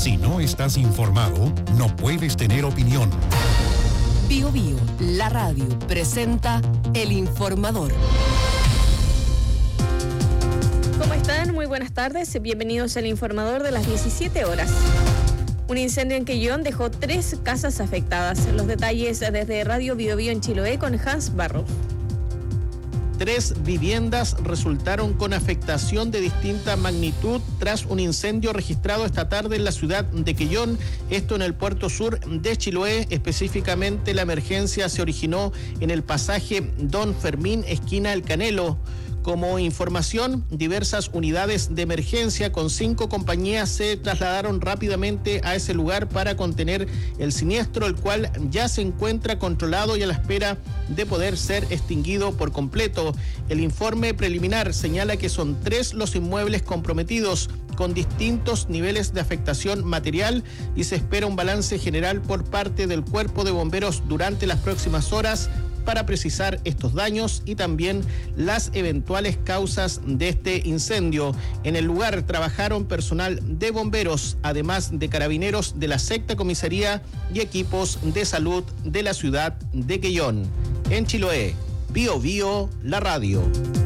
Si no estás informado, no puedes tener opinión. Bio Bio, la radio, presenta El Informador. ¿Cómo están? Muy buenas tardes. Bienvenidos al Informador de las 17 horas. Un incendio en Quellón dejó 3 casas afectadas. Los detalles desde Radio Bio Bio en Chiloé con Hans Barros. 3 viviendas resultaron con afectación de distinta magnitud tras un incendio registrado esta tarde en la ciudad de Quellón, esto en el puerto sur de Chiloé. Específicamente la emergencia se originó en el pasaje Don Fermín, esquina El Canelo. Como información, diversas unidades de emergencia con 5 compañías se trasladaron rápidamente a ese lugar para contener el siniestro, el cual ya se encuentra controlado y a la espera de poder ser extinguido por completo. El informe preliminar señala que son 3 los inmuebles comprometidos con distintos niveles de afectación material y se espera un balance general por parte del Cuerpo de Bomberos durante las próximas horas para precisar estos daños y también las eventuales causas de este incendio. En el lugar trabajaron personal de bomberos, además de carabineros de la 6ª comisaría y equipos de salud de la ciudad de Quellón. En Chiloé, Bio Bio, la radio.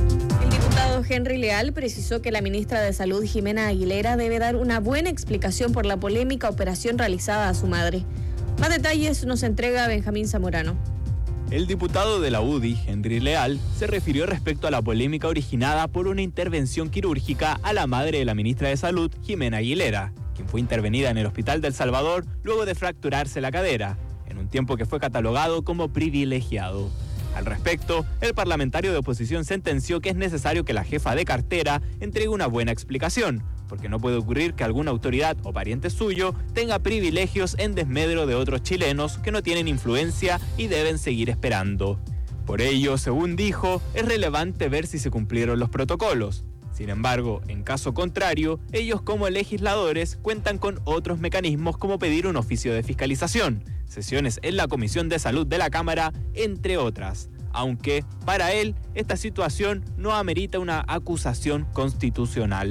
El diputado Henry Leal precisó que la ministra de Salud, Jimena Aguilera, debe dar una buena explicación por la polémica operación realizada a su madre. Más detalles nos entrega Benjamín Zamorano. El diputado de la UDI, Henry Leal, se refirió respecto a la polémica originada por una intervención quirúrgica a la madre de la ministra de Salud, Jimena Aguilera, quien fue intervenida en el Hospital del Salvador luego de fracturarse la cadera, en un tiempo que fue catalogado como privilegiado. Al respecto, el parlamentario de oposición sentenció que es necesario que la jefa de cartera entregue una buena explicación, porque no puede ocurrir que alguna autoridad o pariente suyo tenga privilegios en desmedro de otros chilenos que no tienen influencia y deben seguir esperando. Por ello, según dijo, es relevante ver si se cumplieron los protocolos. Sin embargo, en caso contrario, ellos como legisladores cuentan con otros mecanismos como pedir un oficio de fiscalización, sesiones en la Comisión de Salud de la Cámara, entre otras. Aunque, para él, esta situación no amerita una acusación constitucional.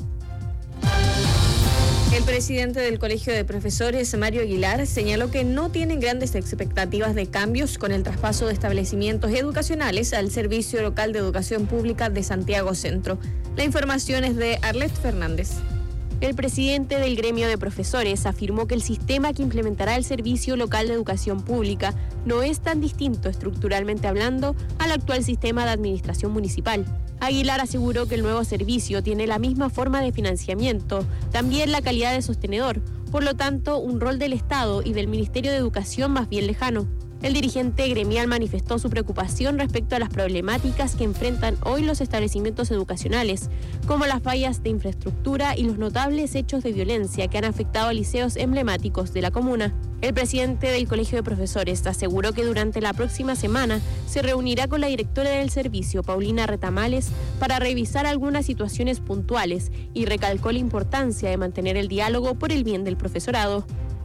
El presidente del Colegio de Profesores, Mario Aguilar, señaló que no tienen grandes expectativas de cambios con el traspaso de establecimientos educacionales al Servicio Local de Educación Pública de Santiago Centro. La información es de Arlet Fernández. El presidente del gremio de profesores afirmó que el sistema que implementará el Servicio Local de Educación Pública no es tan distinto estructuralmente hablando al actual sistema de administración municipal. Aguilar aseguró que el nuevo servicio tiene la misma forma de financiamiento, también la calidad de sostenedor, por lo tanto un rol del Estado y del Ministerio de Educación más bien lejano. El dirigente gremial manifestó su preocupación respecto a las problemáticas que enfrentan hoy los establecimientos educacionales, como las fallas de infraestructura y los notables hechos de violencia que han afectado a liceos emblemáticos de la comuna. El presidente del Colegio de Profesores aseguró que durante la próxima semana se reunirá con la directora del servicio, Paulina Retamales, para revisar algunas situaciones puntuales y recalcó la importancia de mantener el diálogo por el bien del profesorado.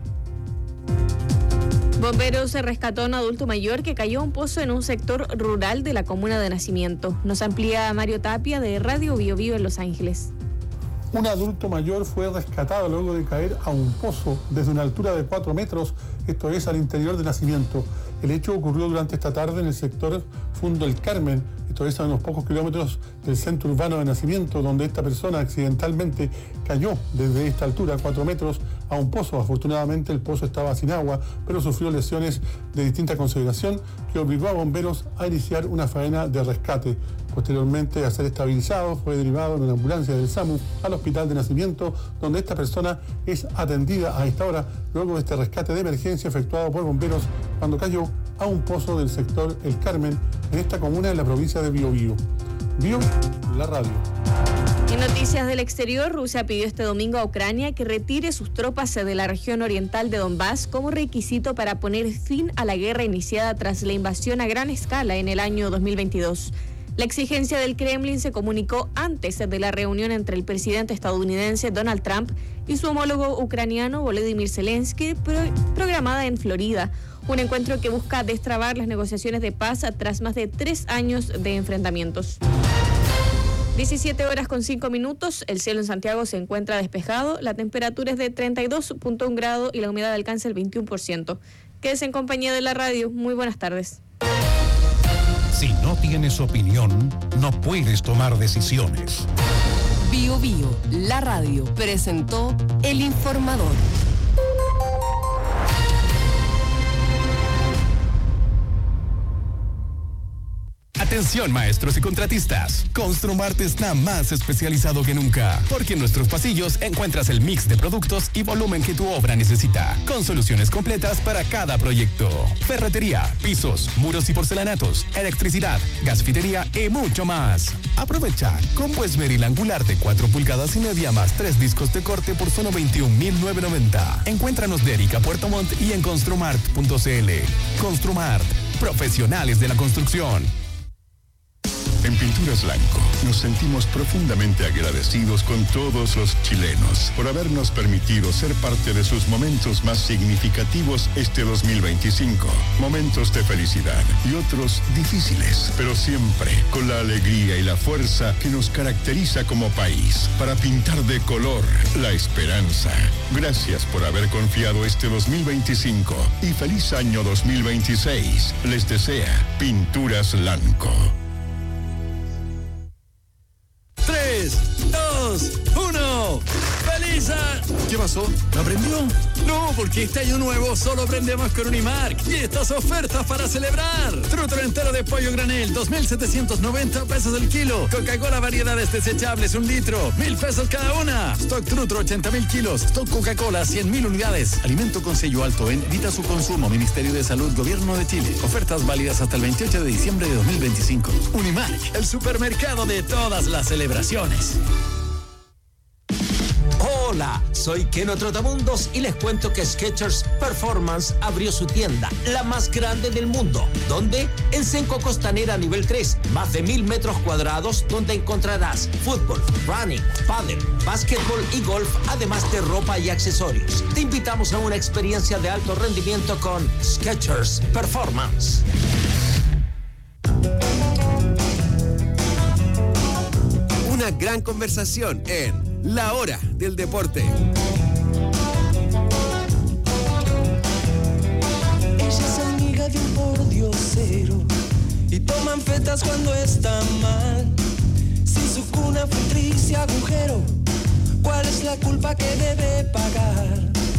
Bomberos rescató a un adulto mayor que cayó a un pozo en un sector rural de la comuna de Nacimiento. Nos amplía Mario Tapia de Radio Bio Bio en Los Ángeles. Un adulto mayor fue rescatado luego de caer a un pozo desde una altura de 4 metros, esto es al interior de Nacimiento. El hecho ocurrió durante esta tarde en el sector Fundo El Carmen, esto es a unos pocos kilómetros del centro urbano de Nacimiento, donde esta persona accidentalmente cayó desde esta altura, 4 metros, a un pozo. Afortunadamente el pozo estaba sin agua, pero sufrió lesiones de distinta consideración que obligó a bomberos a iniciar una faena de rescate. Posteriormente, a ser estabilizado, fue derivado en una ambulancia del SAMU al hospital de Nacimiento, donde esta persona es atendida a esta hora, luego de este rescate de emergencia efectuado por bomberos cuando cayó a un pozo del sector El Carmen, en esta comuna de la provincia de Biobío. Bio, la radio. En noticias del exterior, Rusia pidió este domingo a Ucrania que retire sus tropas de la región oriental de Donbass como requisito para poner fin a la guerra iniciada tras la invasión a gran escala en el año 2022. La exigencia del Kremlin se comunicó antes de la reunión entre el presidente estadounidense Donald Trump y su homólogo ucraniano Volodymyr Zelensky, programada en Florida. Un encuentro que busca destrabar las negociaciones de paz tras más de 3 años de enfrentamientos. 17 horas con 5 minutos, el cielo en Santiago se encuentra despejado, la temperatura es de 32.1 grados y la humedad alcanza el 21%. Quédese en compañía de la radio, muy buenas tardes. Si no tienes opinión, no puedes tomar decisiones. Bio Bio, la radio, presentó El Informador. Atención maestros y contratistas, Construmart está más especializado que nunca, porque en nuestros pasillos encuentras el mix de productos y volumen que tu obra necesita, con soluciones completas para cada proyecto. Ferretería, pisos, muros y porcelanatos, electricidad, gasfitería y mucho más. Aprovecha combo esmeril angular de 4 pulgadas y media más 3 discos de corte por solo 21.990. Encuéntranos de Erika Puerto Montt y en construmart.cl. Construmart, profesionales de la construcción. En Pinturas Lanco nos sentimos profundamente agradecidos con todos los chilenos por habernos permitido ser parte de sus momentos más significativos este 2025. Momentos de felicidad y otros difíciles, pero siempre con la alegría y la fuerza que nos caracteriza como país para pintar de color la esperanza. Gracias por haber confiado este 2025 y feliz año 2026. Les desea Pinturas Lanco. 3, 2, 1. ¡Feliz año! ¿Qué pasó? ¿No aprendió? No, porque este año nuevo solo aprendemos con Unimark y estas ofertas para celebrar. Trutro entero de pollo granel, 2.790 pesos el kilo. Coca-Cola variedades desechables, 1 litro, 1.000 pesos cada una. Stock Trutro, 80.000 kilos. Stock Coca-Cola, 100.000 unidades. Alimento con sello alto en evita su consumo. Ministerio de Salud, Gobierno de Chile. Ofertas válidas hasta el 28 de diciembre de 2025. Unimark, el supermercado de todas las celebraciones. Hola, soy Keno Trotamundos y les cuento que Skechers Performance abrió su tienda, la más grande del mundo. ¿Dónde? En Senco Costanera nivel 3, más de 1.000 metros cuadrados, donde encontrarás fútbol, running, pádel, básquetbol y golf, además de ropa y accesorios. Te invitamos a una experiencia de alto rendimiento con Skechers Performance. Una gran conversación en La Hora del Deporte. Ella es amiga de un pordiosero y toman fetas cuando está mal. Si su cuna fue triste y agujero, ¿cuál es la culpa que debe pagar?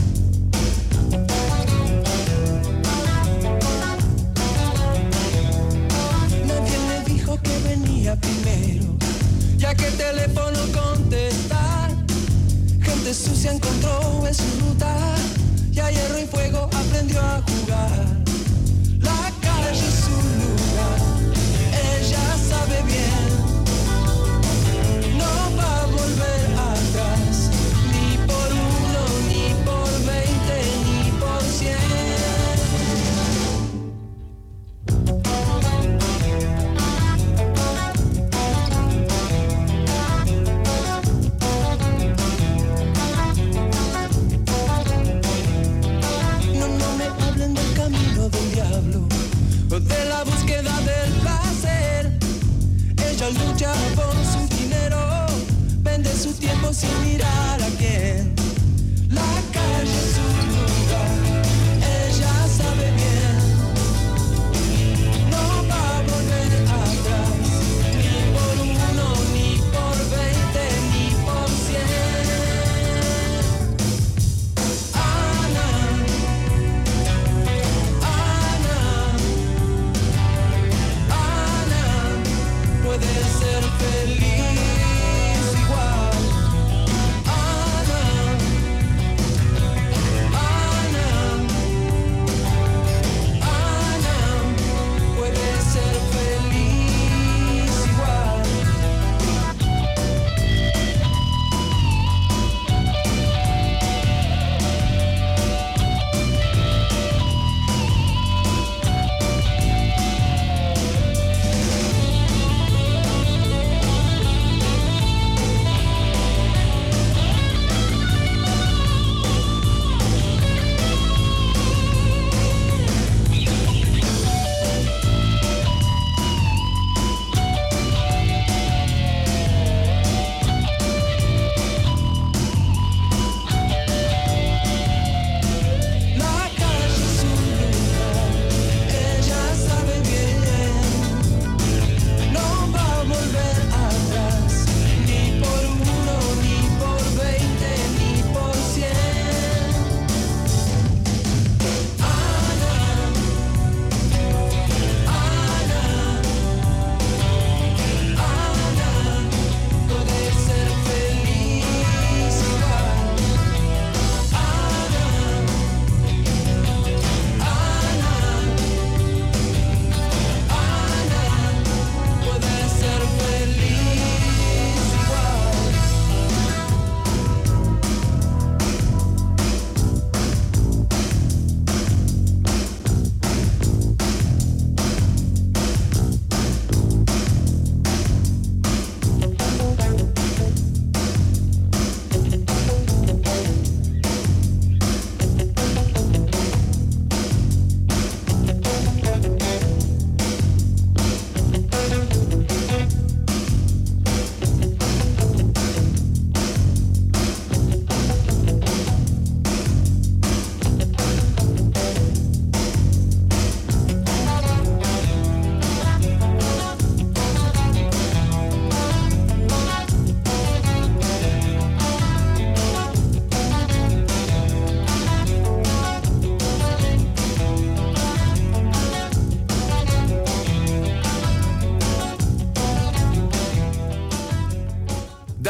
Nadie le dijo que venía primero, ya que el teléfono contestar. Gente sucia encontró en su ruta y a hierro y fuego aprendió a jugar. La calle es su lugar, ella sabe bien. No va a volver atrás, ni por 1, ni por 20, ni por 100. De la búsqueda del placer, ella lucha por su dinero, vende su tiempo sin mirar a quién. La calle es su lugar, ella sabe bien. No va a volver atrás, ni por 1, ni por 20, ni por 100. Puede ser feliz igual. Ana,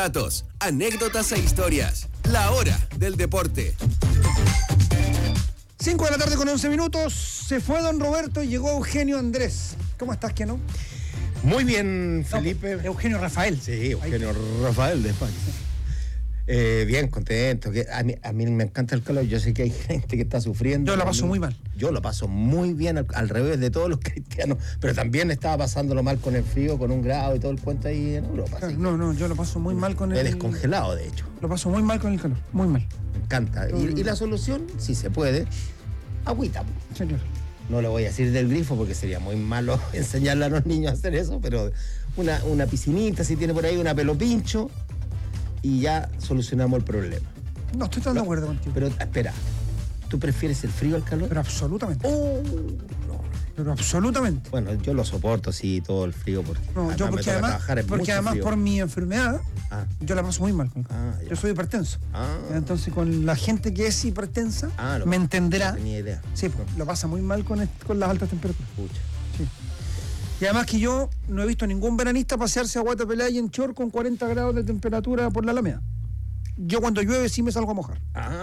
datos, anécdotas e historias. La Hora del Deporte. 5 de la tarde con 11 minutos. Se fue don Roberto y llegó Eugenio Andrés. ¿Cómo estás, Keno? Muy bien, Felipe. Eugenio Rafael. Sí, Eugenio Rafael de España. Bien, contento. A mí me encanta el calor. Yo sé que hay gente que está sufriendo. Yo la paso muy mal. Yo lo paso muy bien, al revés de todos los cristianos. Pero también estaba pasándolo mal con el frío, con 1 grado y todo el cuento ahí en Europa. No, yo lo paso muy mal con el... He descongelado, de hecho. Lo paso muy mal con el calor, muy mal. Me encanta. Y la solución, si se puede, agüita. Señor. No le voy a decir del grifo porque sería muy malo enseñarle a los niños a hacer eso, pero una piscinita, si tiene por ahí una pelo pincho, y ya solucionamos el problema. No, estoy tan de acuerdo contigo. Pero espera, ¿tú prefieres el frío al calor? Pero absolutamente. No. Pero absolutamente. Bueno, yo lo soporto, sí, todo el frío, porque yo porque además por mi enfermedad, yo la paso muy mal. Yo soy hipertenso. Entonces con la gente que es hipertensa, me entenderá. No tenía idea. Sí, lo pasa muy mal con las altas temperaturas. Pucha. Sí. Y además que yo no he visto ningún veranista pasearse a Guatapelá y en short con 40 grados de temperatura por la Alameda. Yo cuando llueve sí me salgo a mojar.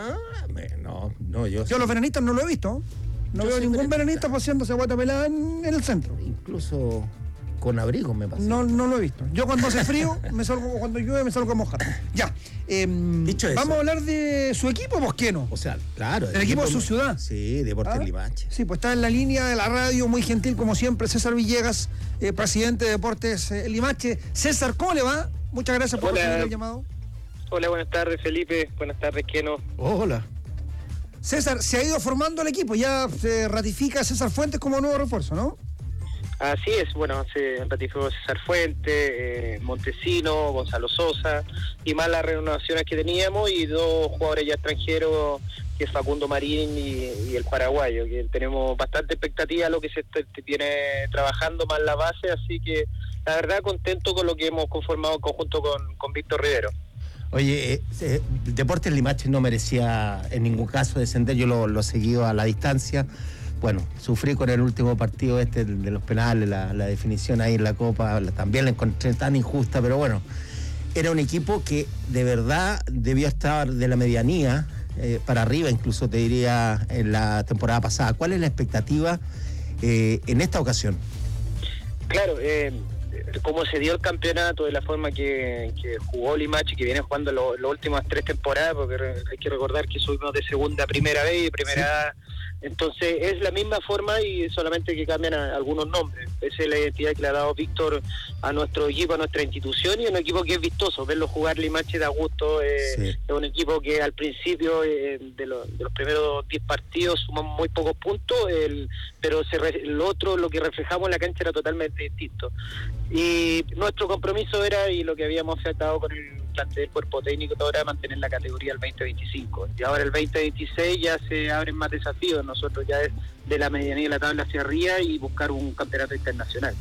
Yo los veranistas no lo he visto. No veo ningún veranista paseándose a Guatapelá en el centro. Incluso con abrigo me pasa. No lo he visto. Yo cuando hace frío, cuando llueve me salgo a mojar. Ya. Dicho eso, vamos a hablar de su equipo, Bosqueno. O sea, claro. El equipo de su ciudad. Sí, Deportes Limache. Sí, pues está en la línea de la radio, muy gentil como siempre, César Villegas, presidente de Deportes Limache. César, ¿cómo le va? Muchas gracias por recibir el llamado. Hola, buenas tardes, Felipe. Buenas tardes, Keno. Hola. César, se ha ido formando el equipo, ya se ratifica a César Fuentes como nuevo refuerzo, ¿no? Así es, bueno, se ratificó César Fuentes, Montesino, Gonzalo Sosa, y más las renovaciones que teníamos, y 2 jugadores ya extranjeros, que es Facundo Marín y el paraguayo, que tenemos bastante expectativa a lo que se viene trabajando, más la base, así que la verdad contento con lo que hemos conformado en conjunto con Víctor Rivero. Oye, Deportes Limache no merecía en ningún caso descender, yo lo seguí a la distancia. Bueno, sufrí con el último partido de los penales, la definición ahí en la Copa, también la encontré tan injusta, pero bueno, era un equipo que de verdad debió estar de la medianía para arriba, incluso te diría en la temporada pasada. ¿Cuál es la expectativa en esta ocasión? Claro, cómo se dio el campeonato, de la forma que jugó Limache, que viene jugando las últimas 3 temporadas, porque hay que recordar que subimos de segunda a primera vez y primera. Entonces es la misma forma y solamente que cambian algunos nombres. Esa es la identidad que le ha dado Víctor a nuestro equipo, a nuestra institución, y un equipo que es vistoso. Verlo jugar Limache da gusto. Es un equipo que al principio de los primeros 10 partidos sumamos muy pocos puntos, pero lo que reflejamos en la cancha era totalmente distinto. Y nuestro compromiso era, y lo que habíamos aceptado con el plantel del cuerpo técnico, todo era mantener la categoría del 2025. Y ahora el 2026 ya se abren más desafíos. Nosotros ya es de la medianía de la tabla hacia arriba y buscar un campeonato internacional.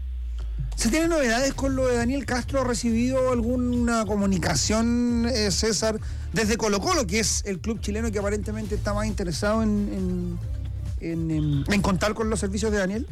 ¿Se tienen novedades con lo de Daniel Castro? ¿Ha recibido alguna comunicación, César, desde Colo-Colo, que es el club chileno que aparentemente está más interesado en contar con los servicios de Daniel?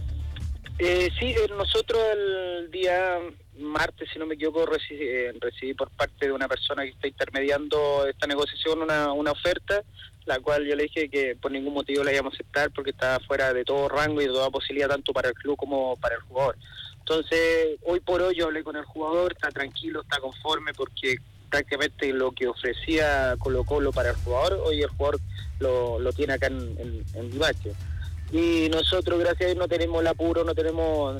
Sí, nosotros el día martes, si no me equivoco, recibí por parte de una persona que está intermediando esta negociación una oferta, la cual yo le dije que por ningún motivo la íbamos a aceptar porque está fuera de todo rango y de toda posibilidad tanto para el club como para el jugador. Entonces, hoy por hoy yo hablé con el jugador, está tranquilo, está conforme porque prácticamente lo que ofrecía Colo-Colo para el jugador, hoy el jugador lo tiene acá en Limache. Y nosotros, gracias a Dios, no tenemos el apuro, no tenemos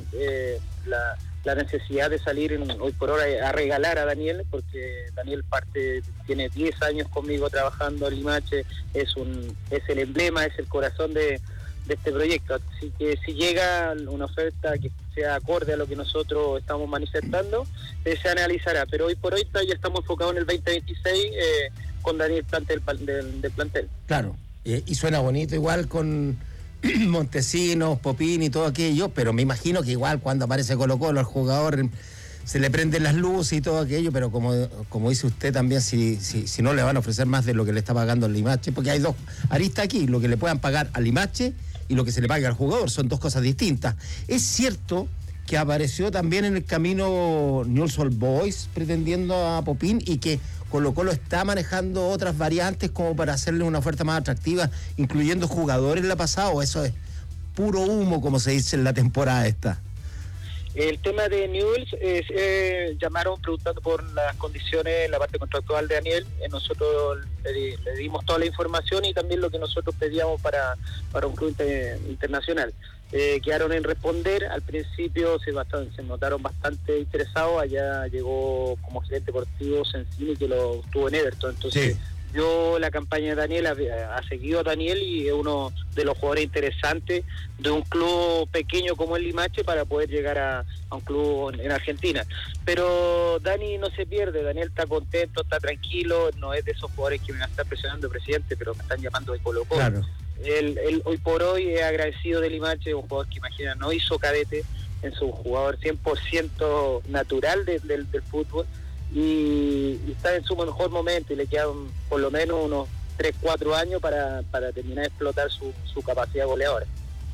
la necesidad de salir hoy por hoy a regalar a Daniel, porque Daniel tiene 10 años conmigo trabajando en Limache, es el emblema, es el corazón de este proyecto. Así que si llega una oferta que sea acorde a lo que nosotros estamos manifestando, se analizará. Pero hoy por hoy ya estamos enfocados en el 2026 con Daniel del plantel. Claro, y suena bonito igual con Montesinos, Popín y todo aquello, pero me imagino que igual cuando aparece Colo-Colo al jugador se le prenden las luces y todo aquello, pero como dice usted también, si no le van a ofrecer más de lo que le está pagando al Limache, porque hay 2 aristas aquí, lo que le puedan pagar al Limache y lo que se le paga al jugador, son 2 cosas distintas. Es cierto que apareció también en el camino Newell's Old Boys pretendiendo a Popín y que Colo-Colo está manejando otras variantes como para hacerle una oferta más atractiva, incluyendo jugadores en la pasada, o eso es puro humo, como se dice en la temporada esta? El tema de Newell's llamaron preguntando por las condiciones, la parte contractual de Daniel. Nosotros le dimos toda la información y también lo que nosotros pedíamos para un club internacional. Quedaron en responder. Al principio se notaron bastante interesados. Allá llegó como gerente deportivo Sensini, que lo tuvo en Everton. Entonces, sí. Yo la campaña de Daniel ha seguido a Daniel y es uno de los jugadores interesantes de un club pequeño como el Limache para poder llegar a un club en Argentina. Pero Dani no se pierde, Daniel está contento, está tranquilo, no es de esos jugadores que me van a estar presionando, presidente, pero me están llamando de Colo-Colo. Claro. Él hoy por hoy es agradecido de Limache, un jugador que imagina no hizo cadete, es un jugador 100% natural del fútbol. Y está en su mejor momento y le quedan por lo menos unos 3-4 años para terminar de explotar su capacidad goleadora.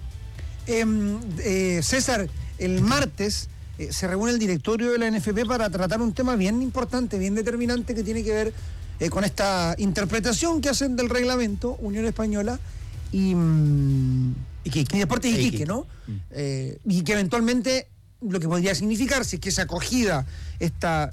César, el martes se reúne el directorio de la NFP para tratar un tema bien importante, bien determinante, que tiene que ver con esta interpretación que hacen del reglamento Unión Española y Deportes Iquique, ¿no? Y que eventualmente lo que podría significar, si es que se acogida esta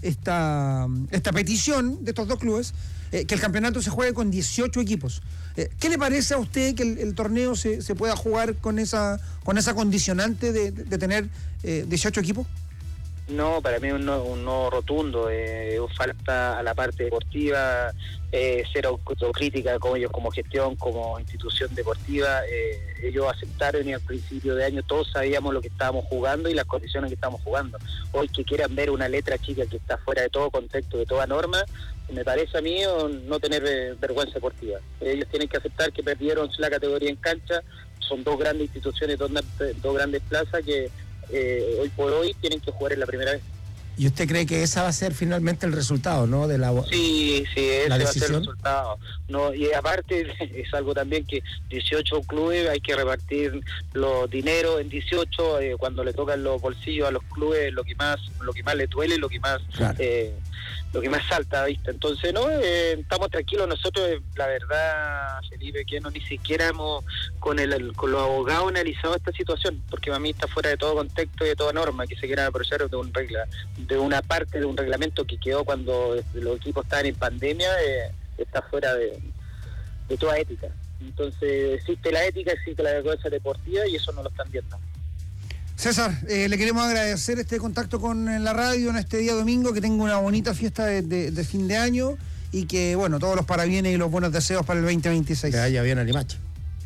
petición de estos dos clubes, que el campeonato se juegue con 18 equipos. ¿Qué le parece a usted que el torneo se pueda jugar con esa condicionante de tener 18 equipos? No, para mí un no rotundo. Falta a la parte deportiva, ser autocrítica con ellos como gestión, como institución deportiva. Ellos aceptaron y al principio de año todos sabíamos lo que estábamos jugando y las condiciones que estábamos jugando. Hoy que quieran ver una letra chica que está fuera de todo contexto, de toda norma, me parece a mí no tener vergüenza deportiva. Ellos tienen que aceptar que perdieron la categoría en cancha. Son dos grandes instituciones, dos grandes plazas que hoy por hoy tienen que jugar en la primera vez. ¿Y usted cree que esa va a ser finalmente el resultado, no? De la Sí, ese va a ser decisión. el resultado. No, y aparte es algo también que 18 clubes hay que repartir los dineros en 18, cuando le tocan los bolsillos a los clubes, lo que más le duele, lo que más claro. Lo que más salta a vista. Entonces, no, estamos tranquilos nosotros, la verdad, Felipe, que ni siquiera hemos con los abogados analizado esta situación, porque para mí está fuera de todo contexto y de toda norma que se quieran aprovechar de una parte de un reglamento que quedó cuando los equipos estaban en pandemia, está fuera de toda ética. Entonces, existe la ética, existe la vergüenza deportiva y eso no lo están viendo. César, le queremos agradecer este contacto con la radio en este día domingo, que tenga una bonita fiesta de fin de año y que, bueno, todos los parabienes y los buenos deseos para el 2026. Que vaya bien a Limache.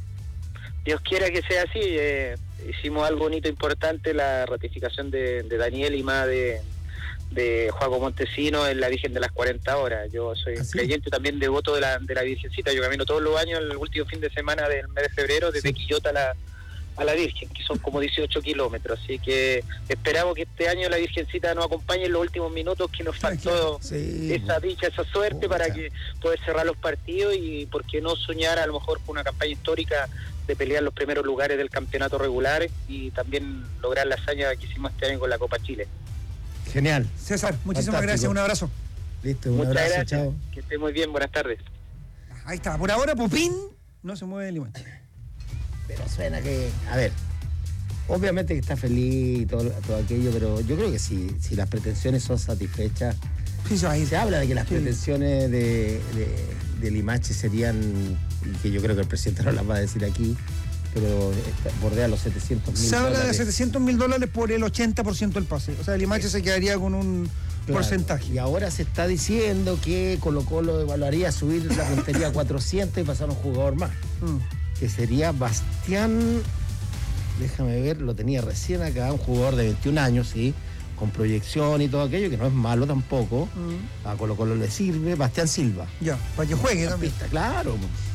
Dios quiera que sea así. Hicimos algo bonito, importante, la ratificación de Daniel y más de Juaco Montesino en la Virgen de las 40 horas. Yo soy creyente también devoto de la Virgencita. Yo camino todos los años el último fin de semana del mes de febrero desde Quillota a la Virgen, que son como 18 kilómetros, así que esperamos que este año la Virgencita nos acompañe en los últimos minutos, que nos faltó esa dicha, esa suerte para que poder cerrar los partidos y por qué no soñar a lo mejor con una campaña histórica de pelear los primeros lugares del campeonato regular y también lograr la hazaña que hicimos este año con la Copa Chile. Genial. César, muchísimas gracias, un abrazo. Listo, un Muchas abrazo, gracias, chao. que esté muy bien, buenas tardes. Ahí está, por ahora Popín no se mueve de Limache. Pero suena que, a ver, obviamente que está feliz y todo aquello, pero yo creo que si las pretensiones son satisfechas, sí, se habla de que las pretensiones de Limache serían, y que yo creo que el presidente no las va a decir aquí, pero bordea los $700.000. Se habla de $700.000 por el 80% del pase, o sea, Limache se quedaría con un porcentaje. Y ahora se está diciendo que Colo-Colo evaluaría subir la puntería a 400 y pasar a un jugador más. Que sería Bastián, déjame ver, lo tenía recién acá, un jugador de 21 años, sí, con proyección y todo aquello, que no es malo tampoco, a Colo-Colo le sirve, Bastián Silva. Ya, para que juegue también. Pista, claro.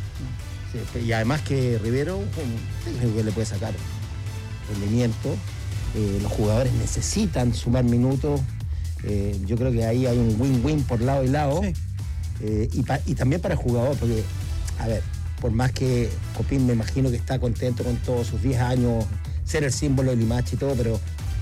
Sí, y además que Rivero, un técnico que le puede sacar rendimiento, los jugadores necesitan sumar minutos, yo creo que ahí hay un win-win por lado y lado, y también para el jugador, porque, a ver, por más que Copín me imagino que está contento con todos sus 10 años, ser el símbolo de Limache y todo, pero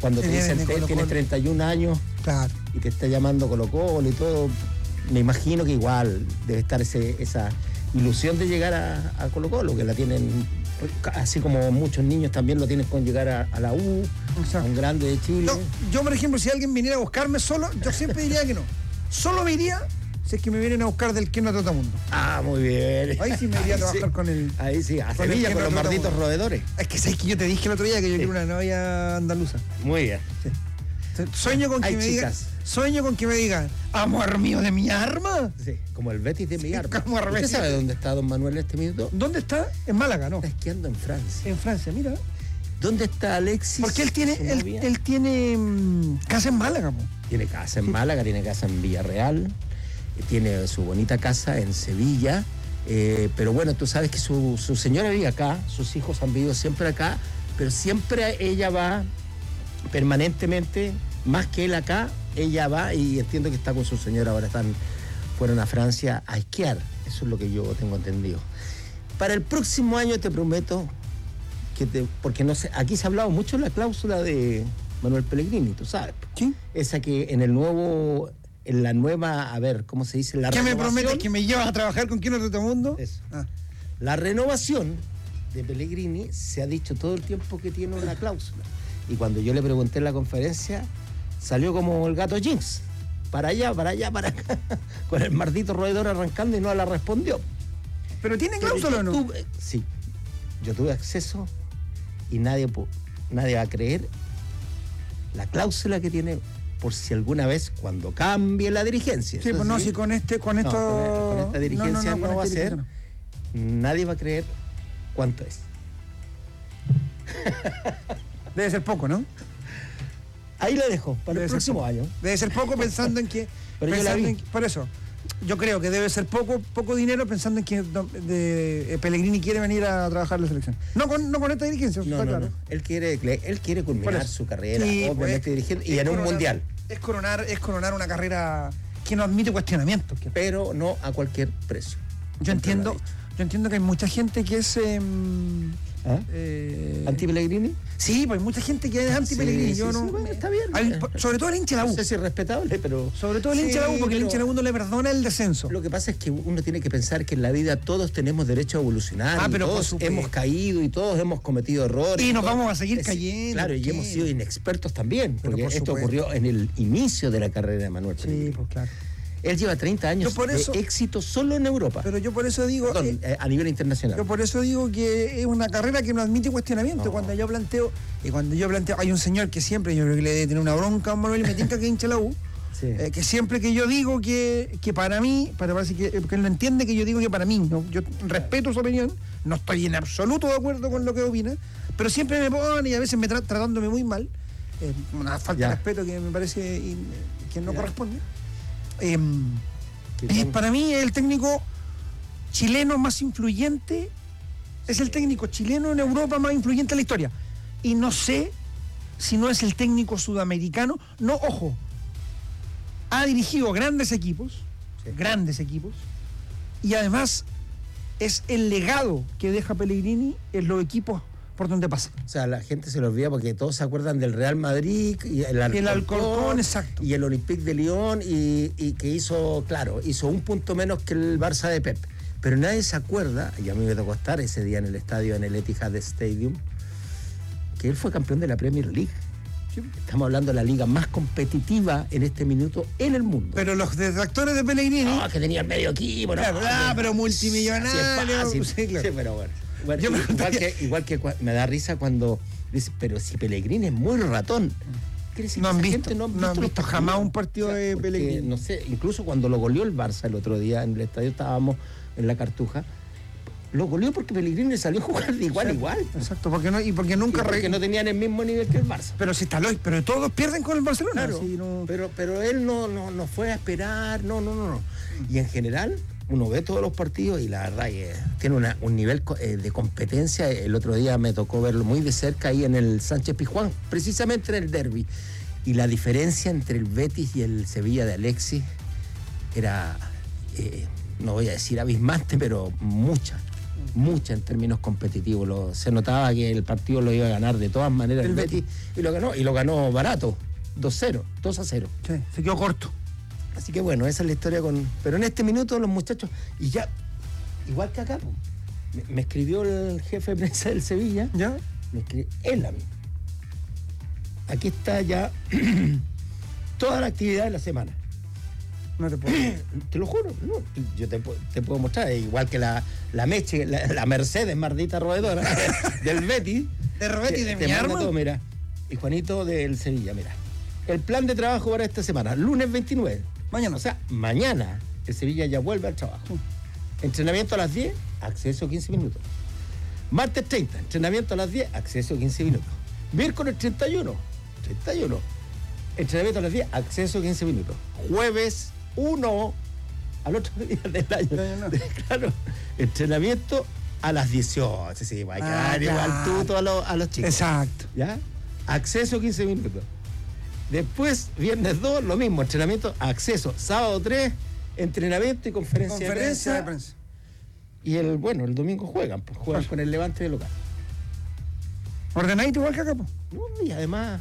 Cuando te dicen tienes 31 años y te está llamando Colo-Colo y todo, me imagino que igual debe estar esa ilusión de llegar a Colo-Colo, que la tienen, así como muchos niños también lo tienen con llegar a la U, a un grande de Chile. No, yo, por ejemplo, si alguien viniera a buscarme solo, yo siempre diría que no. Solo me iría si es que me vienen a buscar del Keno Trotamundo. Ah, muy bien. Ahí sí me iría a trabajar con el... Ahí sí, a Sevilla con los malditos roedores. Es que sabes que yo te dije el otro día que yo quiero una novia andaluza. Muy bien. Sí. Sueño con que me digan, amor mío de mi arma. Sí, como el Betis de mi arma. ¿Usted sabe dónde está don Manuel en este minuto? ¿Dónde está? En Málaga, ¿no? Está esquiando en Francia. En Francia, mira. ¿Dónde está Alexis? Porque él tiene casa en Málaga, po. Tiene casa en Málaga, tiene casa en Villarreal, tiene su bonita casa en Sevilla, pero bueno, tú sabes que su señora vive acá, sus hijos han vivido siempre acá, pero siempre ella va permanentemente, más que él acá, ella va, y entiendo que está con su señora, ahora fueron a Francia a esquiar, eso es lo que yo tengo entendido. Para el próximo año te prometo porque no sé, aquí se ha hablado mucho de la cláusula de Manuel Pellegrini, tú sabes. ¿Sí? Esa que en la nueva, a ver, ¿cómo se dice? ¿Qué me prometes? ¿Que me llevas a trabajar con Keno Trotamundo? Eso. La renovación de Pellegrini se ha dicho todo el tiempo que tiene una cláusula. Y cuando yo le pregunté en la conferencia, salió como el gato Jinx. Para allá, para acá. Con el maldito roedor arrancando y no la respondió. ¿Pero tiene cláusula o no? Sí. Yo tuve acceso y nadie va a creer la cláusula que tiene por si alguna vez cuando cambie la dirigencia. Sí, pues no, si con esta dirigencia no va a ser. Nadie va a creer cuánto es. Debe ser poco, ¿no? Ahí lo dejo, para el próximo año. Debe ser poco pensando en que... por eso, yo creo que debe ser poco dinero pensando en que Pellegrini quiere venir a trabajar en la selección. No con esta dirigencia, está claro. No. Él quiere culminar su carrera, sí, obviamente dirigiendo, y en un mundial. Es coronar una carrera que no admite cuestionamientos. Pero no a cualquier precio. Yo entiendo que hay mucha gente que es... ¿Anti-Pellegrini? Sí, pues hay mucha gente que es anti-Pellegrini. Bueno, está bien. Sobre todo el hincha de la U. No sé si es respetable, pero... Sobre todo el hincha de la U, porque el hincha de la U no le perdona el descenso. Lo que pasa es que uno tiene que pensar que en la vida todos tenemos derecho a evolucionar. Pero todos hemos caído y todos hemos cometido errores. Y nos vamos a seguir cayendo. Claro, y hemos sido inexpertos también, porque esto ocurrió en el inicio de la carrera de Manuel Pellegrini. Sí, pues claro. Él lleva 30 años de éxito solo en Europa. Pero yo por eso digo... Perdón, a nivel internacional. Yo por eso digo que es una carrera que no admite cuestionamiento. No. Cuando yo planteo... Hay un señor que siempre, yo creo que le debe tener una bronca a Manuel y me tinca que hincha la U. Sí. Que siempre que yo digo que para mí, parece que él no entiende que yo digo que para mí, ¿no? Yo respeto su opinión, no estoy en absoluto de acuerdo con lo que opina, pero siempre me pone y a veces tratándome muy mal. Una falta de respeto que me parece que no corresponde. Para mí el técnico chileno más influyente es el técnico chileno en Europa más influyente de la historia, y no sé si no es el técnico sudamericano. No, ojo, ha dirigido grandes equipos, y además es el legado que deja Pellegrini en los equipos por donde pasa. O sea, la gente se lo olvida porque todos se acuerdan del Real Madrid y el Alcorcón, exacto. Y el Olympique de Lyon, y que hizo un punto menos que el Barça de Pep. Pero nadie se acuerda, y a mí me tocó estar ese día en el estadio, en el Etihad Stadium, que él fue campeón de la Premier League. Sí. Estamos hablando de la liga más competitiva en este minuto en el mundo. Pero los detractores de Pellegrini... No, que tenía el medio equipo. Pero multimillonario. Sí, pero bueno. Igual que me da risa cuando dice, pero si Pellegrini es muy ratón. No han visto jamás un partido de Pellegrini. No sé, incluso cuando lo goleó el Barça el otro día en el estadio, estábamos en la Cartuja, lo goleó porque Pellegrini salió a jugar de igual a igual. Exacto, porque no tenían el mismo nivel que el Barça. Pero si pero todos pierden con el Barcelona. Claro, sí, pero él no fue a esperar, no. Y en general uno ve todos los partidos y la verdad tiene un nivel de competencia. El otro día me tocó verlo muy de cerca ahí en el Sánchez Pizjuán, precisamente en el derbi. Y la diferencia entre el Betis y el Sevilla de Alexis era, no voy a decir abismante, pero mucha. mucha en términos competitivos. Se notaba que el partido lo iba a ganar de todas maneras el Betis, y lo ganó barato, 2-0. Sí, se quedó corto. Así que bueno, esa es la historia pero en este minuto los muchachos, y ya, igual que acá, me escribió el jefe de prensa del Sevilla, ¿ya? Me escribió él a mí. Aquí está ya toda la actividad de la semana. No te puedo. Te lo juro, no, yo te puedo mostrar, igual que la Meche, la Mercedes mardita roedora del Betis. De Betis, de mi arma. Todo, mira. Y Juanito del Sevilla, mira. El plan de trabajo para esta semana, lunes 29. Mañana. O sea, mañana el Sevilla ya vuelve al trabajo. Entrenamiento a las 10, acceso 15 minutos. Martes 30, entrenamiento a las 10, acceso 15 minutos. Miércoles 31. Entrenamiento a las 10, acceso 15 minutos. Jueves 1, al otro día del año. Claro, entrenamiento a las 18. Sí, va a quedar igual tuto a los chicos. Exacto. ¿Ya? Acceso 15 minutos. Después, viernes 2, lo mismo, entrenamiento, acceso. Sábado 3, entrenamiento y conferencia de prensa. Y el domingo juegan con el Levante de local. ¿Ordenadito igual que acá? No, y además,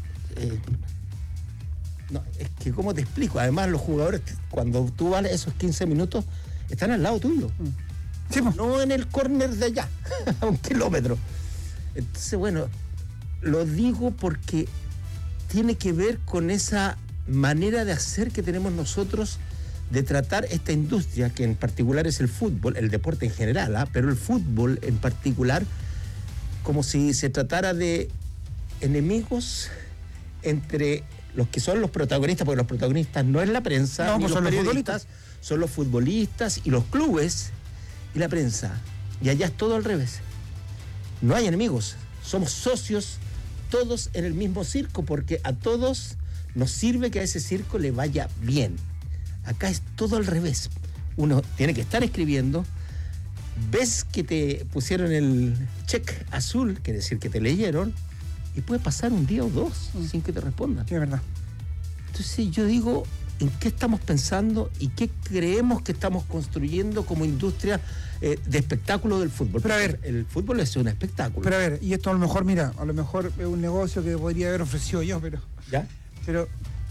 es que ¿cómo te explico? Además los jugadores, cuando tú vas esos 15 minutos, están al lado tuyo. Sí, pues. No en el córner de allá, a 1 kilómetro. Entonces, bueno, lo digo porque tiene que ver con esa manera de hacer que tenemos nosotros de tratar esta industria, que en particular es el fútbol, el deporte en general, pero el fútbol en particular, como si se tratara de enemigos entre los que son los protagonistas, porque los protagonistas no es la prensa, ni los periodistas, son los futbolistas y los clubes y la prensa. Y allá es todo al revés. No hay enemigos, somos socios todos en el mismo circo, porque a todos nos sirve que a ese circo le vaya bien. Acá es todo al revés. Uno tiene que estar escribiendo, ves que te pusieron el check azul, quiere decir que te leyeron, y puede pasar un día o dos sin que te respondan. Sí, es verdad. Entonces yo digo, ¿en qué estamos pensando y qué creemos que estamos construyendo como industria de espectáculo del fútbol? Pero a ver, el fútbol es un espectáculo. Pero a ver, y esto a lo mejor, es un negocio que podría haber ofrecido yo, pero... ¿Ya? Pero...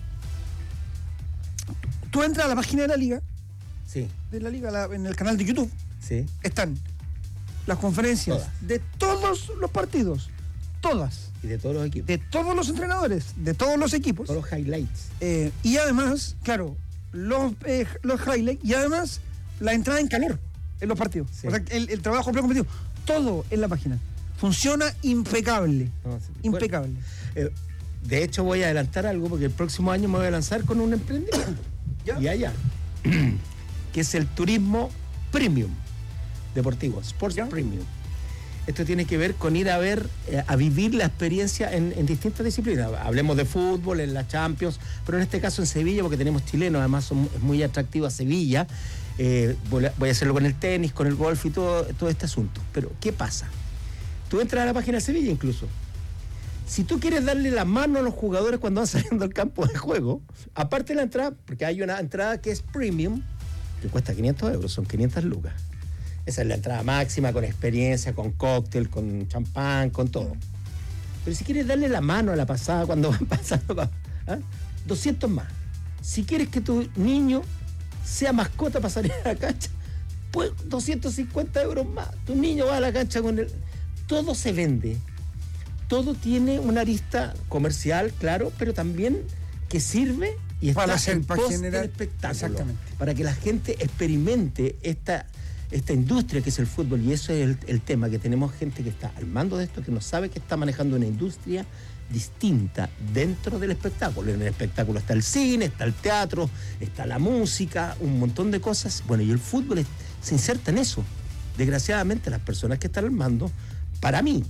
Tú entras a la página de la liga. Sí. De la liga, en el canal de YouTube. Sí. Están las conferencias de todos los partidos. Todas. Y de todos los equipos. De todos los entrenadores, de todos los equipos. Todos los highlights. Y además, claro, los highlights y además la entrada en calor en los partidos. Sí. O sea, el trabajo precompetitivo. Todo en la página. Funciona impecable. Impecable. Bueno, de hecho, voy a adelantar algo porque el próximo año me voy a lanzar con un emprendimiento. ¿Ya? Y allá. Que es el turismo premium deportivo, Sports Premium. Esto tiene que ver con ir a ver, a vivir la experiencia en distintas disciplinas. Hablemos de fútbol, en la Champions, pero en este caso en Sevilla, porque tenemos chilenos, además es muy atractiva Sevilla. Voy a hacerlo con el tenis, con el golf y todo este asunto. Pero, ¿qué pasa? Tú entras a la página de Sevilla incluso. Si tú quieres darle la mano a los jugadores cuando van saliendo al campo de juego, aparte de la entrada, porque hay una entrada que es premium, que cuesta 500 euros, son 500 lucas. Esa es la entrada máxima, con experiencia, con cóctel, con champán, con todo. Pero si quieres darle la mano a la pasada cuando van pasando, 200 más. Si quieres que tu niño sea mascota para salir a la cancha, pues 250 euros más. Tu niño va a la cancha con él. Todo se vende. Todo tiene una arista comercial, claro, pero también que sirve y está para generar espectáculo. Exactamente. Para que la gente experimente esta industria que es el fútbol. Y eso es el tema, que tenemos gente que está al mando de esto, que no sabe que está manejando una industria distinta dentro del espectáculo. En el espectáculo está el cine, está el teatro, está la música, un montón de cosas. Bueno, y el fútbol se inserta en eso. Desgraciadamente, las personas que están al mando, para mí,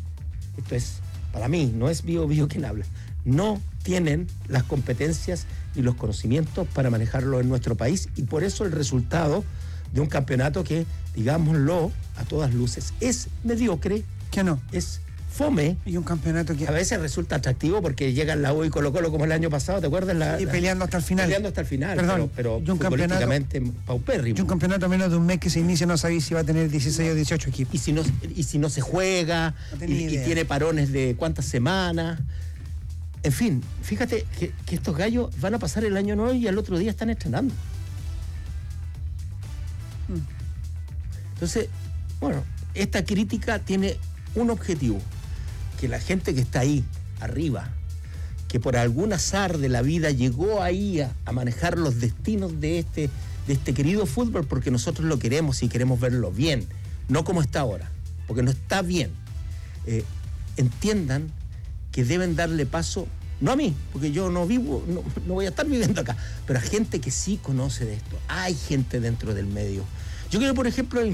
no es Bio quien habla, no tienen las competencias y los conocimientos para manejarlo en nuestro país, y por eso el resultado de un campeonato que, digámoslo a todas luces, es mediocre. ¿Qué no? Es fome. Y un campeonato que a veces resulta atractivo porque llegan la U y Colo-Colo como el año pasado, ¿te acuerdas? Y peleando hasta el final. Peleando hasta el final, perdón, pero y un futbolísticamente paupérrimo. Y un campeonato menos de un mes que se inicia, no sabéis si va a tener 16 o 18 equipos. Y si no se juega, y tiene parones de cuántas semanas. En fin, fíjate que estos gallos van a pasar el año nuevo y al otro día están estrenando. Entonces, bueno, esta crítica tiene un objetivo, que la gente que está ahí, arriba, que por algún azar de la vida llegó ahí a manejar los destinos de este querido fútbol, porque nosotros lo queremos y queremos verlo bien, no como está ahora, porque no está bien. Entiendan que deben darle paso, no a mí, porque yo no vivo, no voy a estar viviendo acá, pero a gente que sí conoce de esto. Hay gente dentro del medio. Yo creo, por ejemplo,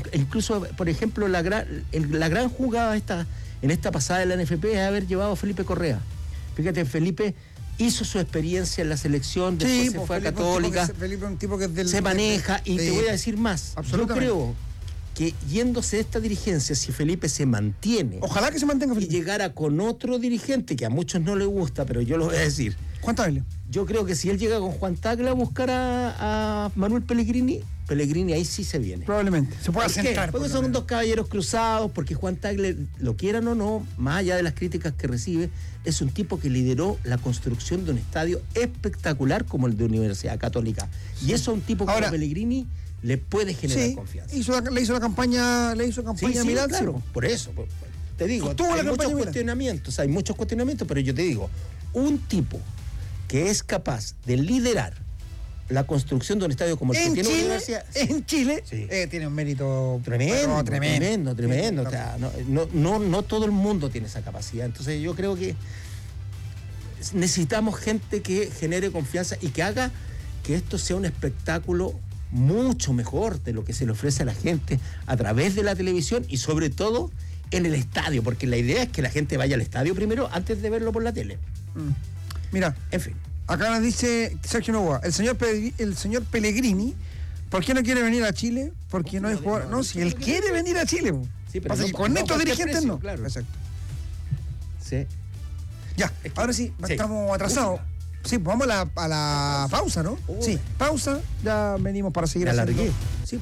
la gran jugada en esta pasada de la NFP es haber llevado a Felipe Correa. Fíjate, Felipe hizo su experiencia en la selección, después se fue a Católica, Felipe es un tipo que es del, se maneja, y te voy a decir más. Yo creo que yéndose de esta dirigencia, si Felipe se mantiene, ojalá que se mantenga Felipe, y llegara con otro dirigente que a muchos no le gusta, pero yo lo voy a decir, Juan Tagle. Yo creo que si él llega con Juan Tagle a buscar a Manuel Pellegrini ahí sí se viene. Probablemente. Se puede sentar. Porque son dos caballeros cruzados, porque Juan Tagle, lo quieran o no, más allá de las críticas que recibe, es un tipo que lideró la construcción de un estadio espectacular como el de Universidad Católica. Y eso a un tipo como Pellegrini le puede generar confianza. Le hizo campaña a Milán. Claro, por eso. Te digo, hay muchos cuestionamientos, pero yo te digo, un tipo que es capaz de liderar la construcción de un estadio como el que tiene Universidad. En Chile tiene un mérito tremendo. O sea, no todo el mundo tiene esa capacidad. Entonces yo creo que necesitamos gente que genere confianza y que haga que esto sea un espectáculo mucho mejor de lo que se le ofrece a la gente a través de la televisión y sobre todo en el estadio, porque la idea es que la gente vaya al estadio primero antes de verlo por la tele. Mira, en fin. Acá nos dice Sergio Novoa, el señor Pellegrini, ¿por qué no quiere venir a Chile? Porque no es jugador. No, si él quiere venir a Chile. Sí, pero con estos dirigentes no. Claro. Exacto. Sí. Ya, ahora sí, estamos atrasados. Sí, pues vamos a la pausa, ¿no? Sí, pausa, ya venimos para seguir haciendo. Sí,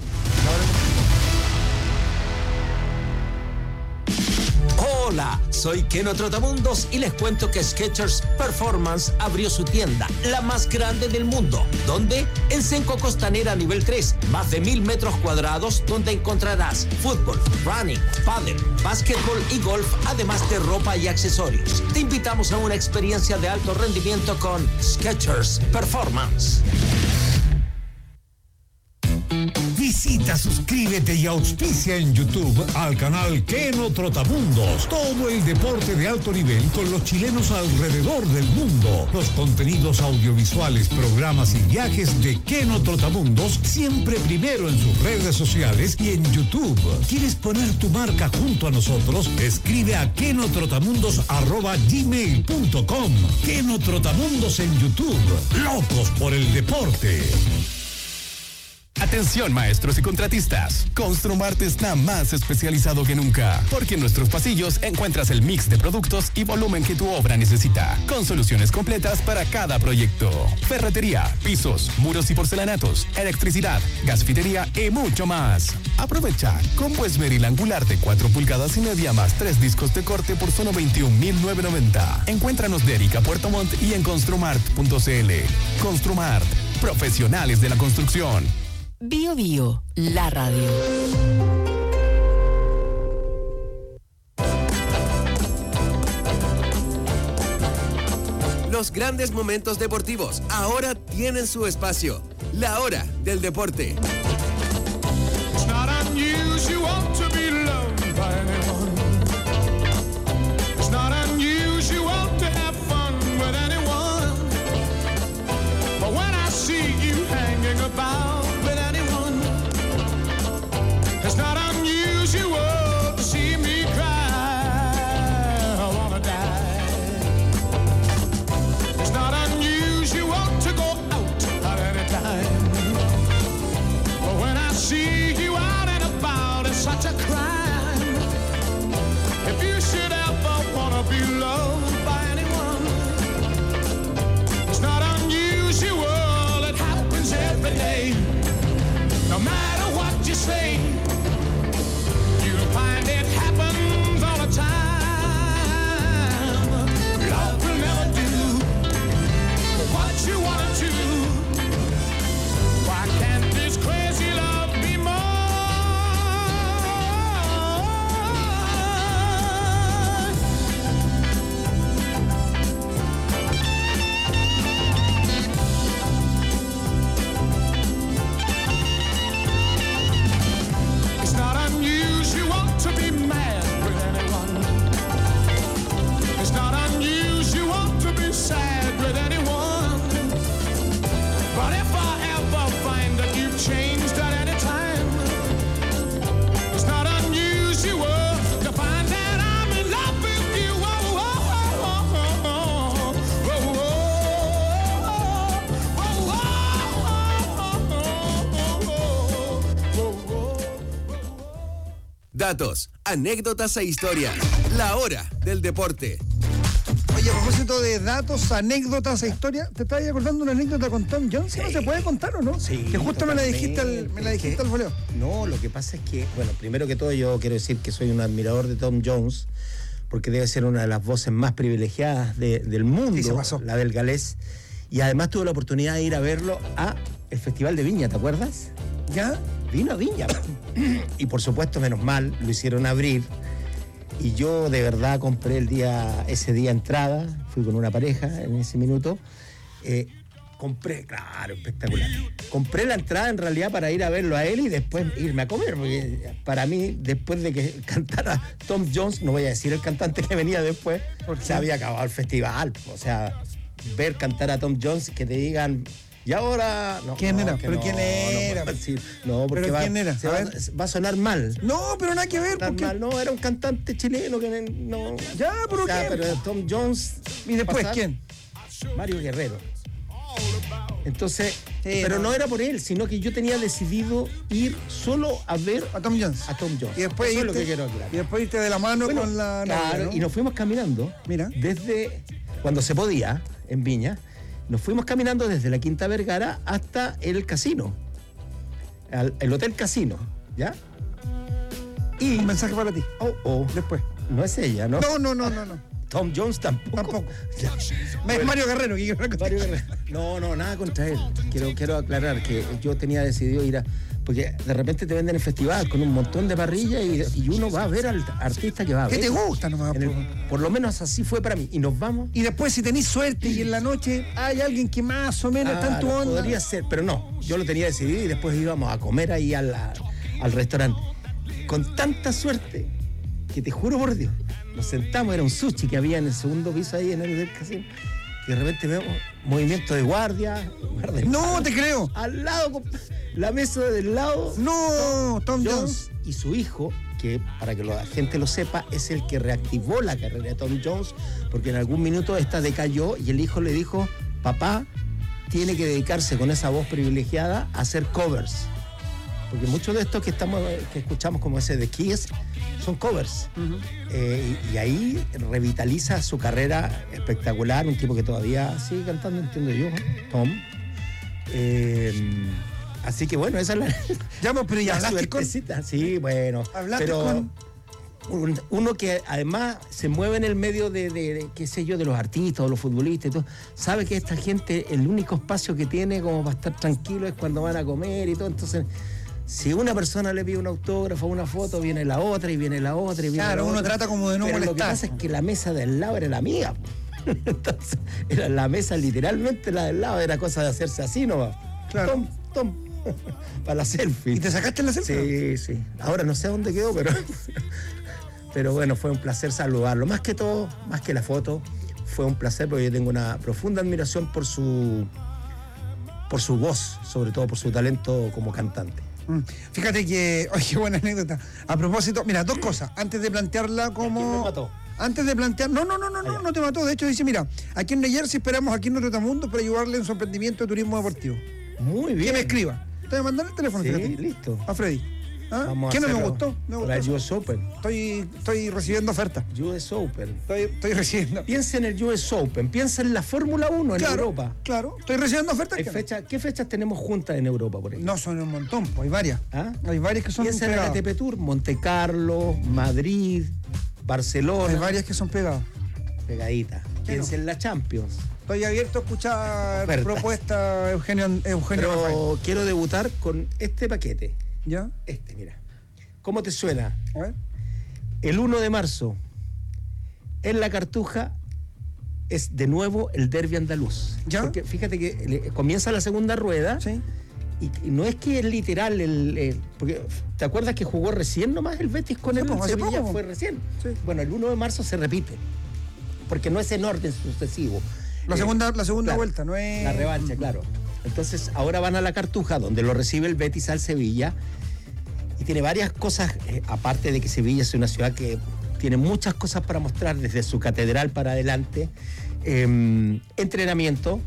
Hola, soy Keno Trotamundos y les cuento que Skechers Performance abrió su tienda, la más grande del mundo, donde en Senco Costanera nivel 3, más de 1000 metros cuadrados, donde encontrarás fútbol, running, pádel, básquetbol y golf, además de ropa y accesorios. Te invitamos a una experiencia de alto rendimiento con Skechers Performance. Visita, suscríbete y auspicia en YouTube al canal Keno Trotamundos. Todo el deporte de alto nivel con los chilenos alrededor del mundo. Los contenidos audiovisuales, programas y viajes de Keno Trotamundos siempre primero en sus redes sociales y en YouTube. ¿Quieres poner tu marca junto a nosotros? Escribe a kenotrotamundos@gmail.com. Keno Trotamundos en YouTube. Locos por el deporte. Atención, maestros y contratistas. Construmart está más especializado que nunca, porque en nuestros pasillos encuentras el mix de productos y volumen que tu obra necesita, con soluciones completas para cada proyecto. Ferretería, pisos, muros y porcelanatos, electricidad, gasfitería y mucho más. Aprovecha combo Esmeril angular de 4 pulgadas y media más 3 discos de corte por solo 21,990. Encuéntranos de Erika Puerto Montt y en construmart.cl. Construmart, profesionales de la construcción. Bio Bio, la radio. Los grandes momentos deportivos ahora tienen su espacio. La hora del deporte. It's not unusual to be loved by anyone. It's not unusual to have fun with anyone. But when I see you hanging about with anyone, it's not unusual to see me cry. I wanna die. It's not unusual to go out at any time. Datos, anécdotas e historias. La hora del deporte. Oye, a propósito de datos, anécdotas e historias, ¿te estabas acordando una anécdota con Tom Jones? Sí. ¿No se puede contar o no? Sí. Que justo me la dijiste al voleo. No, lo que pasa es que, bueno, primero que todo yo quiero decir que soy un admirador de Tom Jones, porque debe ser una de las voces más privilegiadas del mundo, se pasó. La del galés. Y además tuve la oportunidad de ir a verlo a el Festival de Viña, ¿te acuerdas? ¿Ya? Vino a Viña. Y por supuesto, menos mal, lo hicieron abrir. Y yo de verdad compré ese día entrada, fui con una pareja en ese minuto, claro, espectacular. Compré la entrada en realidad para ir a verlo a él y después irme a comer, porque para mí, después de que cantara Tom Jones, no voy a decir el cantante que venía después, porque se había acabado el festival. O sea, ver cantar a Tom Jones, que te digan... Y ahora... No, ¿Quién era? ¿Pero quién era? No, porque ¿quién era? Va a sonar mal. No, pero nada que ver. No, era un cantante chileno que no... Ya, pero ¿quién? Pero Tom Jones... ¿Y después quién? Mario Guerrero. Entonces, pero no era por él, sino que yo tenía decidido ir solo a ver a Tom Jones. Y después irte, es lo que quiero aclarar. Y después irte de la mano con la... Claro, ¿no? Y nos fuimos caminando. Mira. Desde cuando se podía, en Viña, nos fuimos caminando desde la Quinta Vergara hasta el casino. El Hotel Casino, ¿ya? Y un mensaje para ti. Después. No es ella, ¿no? No. Tom Jones tampoco. Es Mario Guerrero. Mario Guerrero. No, nada contra él. Quiero aclarar que yo tenía decidido ir a... Porque de repente te venden el festival con un montón de parrillas y uno va a ver al artista que va a ver. ¿Qué te gusta nomás? Por lo menos así fue para mí. Y nos vamos. Y después, si tenés suerte y en la noche hay alguien que más o menos está en tu onda. Podría ser, pero no. Yo lo tenía decidido y después íbamos a comer ahí al restaurante. Con tanta suerte que te juro por Dios, nos sentamos, era un sushi que había en el segundo piso ahí en el casino. Y de repente vemos movimiento de guardia. No, te creo. Al lado, la mesa del lado. No, Tom Jones. Y su hijo, que para que la gente lo sepa, es el que reactivó la carrera de Tom Jones, porque en algún minuto esta decayó y el hijo le dijo, papá tiene que dedicarse con esa voz privilegiada a hacer covers. Porque muchos de estos que escuchamos como ese de Kiss son covers. Uh-huh. Y ahí revitaliza su carrera espectacular, un tipo que todavía sigue cantando, entiendo yo, Tom. Así que bueno, esa es la... pero ya hablaste con... Sí, bueno. Hablaste con... Uno que además se mueve en el medio de qué sé yo, de los artistas o los futbolistas y todo, sabe que esta gente, el único espacio que tiene como para estar tranquilo es cuando van a comer y todo, entonces... Si una persona le pide un autógrafo o una foto, viene la otra y viene la otra y viene claro, la otra. Uno trata como de no molestar. Lo que pasa es que la mesa del lado era la mía. Entonces, era la mesa literalmente la del lado, era cosa de hacerse así nomás. Claro. Tom. Para la selfie. ¿Y te sacaste la selfie? Sí. Ahora no sé dónde quedó, pero bueno, fue un placer saludarlo. Más que todo, más que la foto, fue un placer porque yo tengo una profunda admiración por su voz, sobre todo por su talento como cantante. Fíjate que, oye, qué buena anécdota. A propósito, mira, dos cosas. Antes de plantearla como... ¿Quién me mató? Antes de plantear... No te mató. De hecho, dice, mira, aquí en New Jersey esperamos aquí en Trotamundos para ayudarle en su emprendimiento de turismo deportivo. Muy bien. Que me escriba. Te voy a mandar el teléfono, sí, fíjate. Listo. A Freddy. ¿Qué no me gustó? La US Open. Estoy recibiendo ofertas. US Open. Estoy recibiendo. Piensa en el US Open, piensa en la Fórmula 1 en Europa. Claro, estoy recibiendo ofertas. ¿Qué fechas tenemos juntas en Europa por ahí? No, son un montón, pues hay varias. Hay varias que son piensa pegadas. En el ATP Tour, Monte Carlo, Madrid, Barcelona. Hay varias que son pegadas. Pegaditas. Piensa en la Champions. Estoy abierto a escuchar propuestas, Eugenio Pero Rafael. Quiero debutar con este paquete. ¿Ya? Mira. ¿Cómo te suena? A ver. El 1 de marzo, en La Cartuja, es de nuevo el derbi andaluz. ¿Ya? Porque fíjate que comienza la segunda rueda. Sí. Y no es que es literal porque ¿te acuerdas que jugó recién nomás el Betis con el Sevilla? Fue recién. Sí. Bueno, el 1 de marzo se repite. Porque no es en orden sucesivo. La segunda claro, vuelta, no es... La revancha, claro. Entonces, ahora van a La Cartuja, donde lo recibe el Betis al Sevilla. Y tiene varias cosas, aparte de que Sevilla es una ciudad que tiene muchas cosas para mostrar desde su catedral para adelante. Entrenamiento,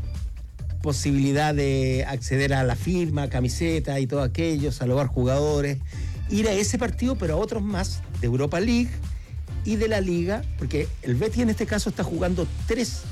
posibilidad de acceder a la firma, camiseta y todo aquello, saludar jugadores. ir a ese partido, pero a otros más, de Europa League y de la Liga, porque el Betis en este caso está jugando tres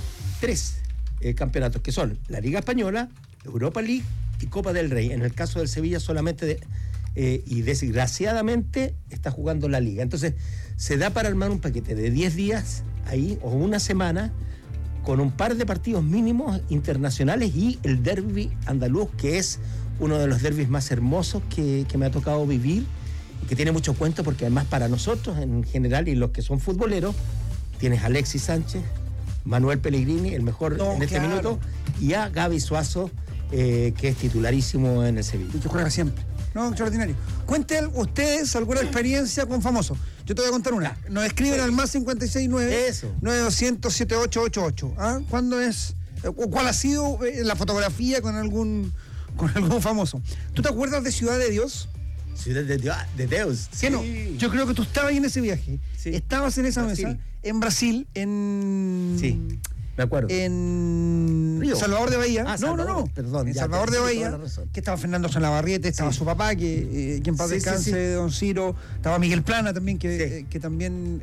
campeonatos, que son la Liga Española, Europa League y Copa del Rey. En el caso del Sevilla solamente y desgraciadamente está jugando la Liga. Entonces se da para armar un paquete de 10 días ahí, o una semana, con un par de partidos mínimos internacionales y el derbi andaluz, que es uno de los derbis más hermosos que me ha tocado vivir y que tiene mucho cuento, porque además para nosotros en general y los que son futboleros, tienes a Alexis Sánchez, Manuel Pellegrini, el mejor en este minuto, y a Gaby Suazo, que es titularísimo en el Sevilla. Y que juega siempre. No, extraordinario. Cuenten ustedes alguna experiencia con famosos. Yo te voy a contar una. Nos escriben al más 569 900 7888. ¿Ah? ¿Cuándo es? ¿Cuál ha sido la fotografía con algún famoso? ¿Tú te acuerdas de Ciudad de Dios? Ciudad de Dios. Sí, no. Yo creo que tú estabas ahí en ese viaje. Sí. Estabas en esa mesa en Brasil, Sí, me acuerdo. En Río. Salvador de Bahía. No. Perdón. En Salvador de Bahía, que estaba Fernando Solabarriete, estaba su papá, que en paz descanse, don Ciro, estaba Miguel Plana también, que también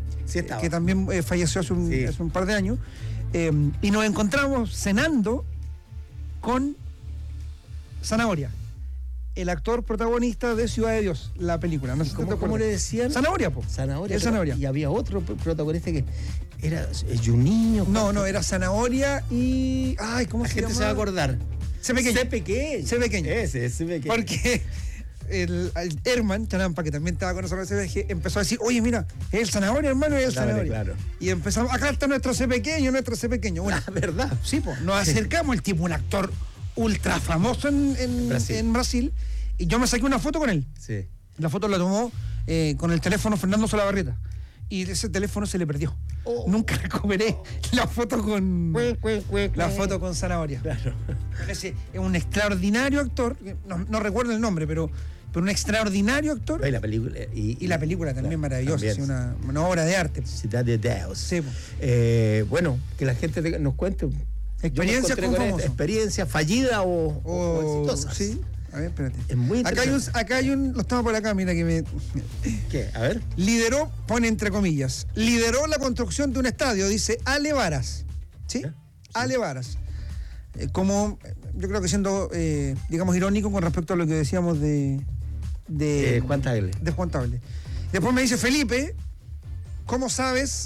falleció hace un par de años. Y nos encontramos cenando con Zanahoria, el actor protagonista de Ciudad de Dios, la película. No sé ¿Cómo le decían? Zanahoria, po. Zanahoria. Y había otro protagonista que era Juninho. No, era Zanahoria y... Ay, ¿cómo se llama? La gente se va a acordar. C pequeño. Ese, C pequeño. Porque el Herman Chanampa, que también estaba con nosotros en ese viaje, empezó a decir, oye, mira, es el Zanahoria, hermano, es el Zanahoria. Claro. Y empezamos, acá está nuestro C pequeño. Bueno, ¿verdad? Sí, pues, nos acercamos, el tipo, un actor ultra famoso en Brasil, y yo me saqué una foto con él. Sí. La foto la tomó con el teléfono Fernando Solabarrieta, y ese teléfono se le perdió. Nunca recuperé la foto con Zanahoria. Claro. Es un extraordinario actor, no recuerdo el nombre, pero un extraordinario actor. Y la película, y la película también maravillosa, también. Una obra de arte. Ciudad de Dios. Sí. Bueno, que la gente nos cuente experiencia con famoso. Experiencia fallida o exitosa. Sí. A ver, espérate. Es muy acá hay un, lo estaba por acá, mira que me... ¿Qué? A ver. Pone entre comillas, lideró la construcción de un estadio, dice Ale Varas. ¿Sí? Sí. Ale Varas. Como, yo creo que siendo, digamos, irónico con respecto a lo que decíamos de Juan Tagle. De Juan Tagle. Después me dice, Felipe, ¿cómo sabes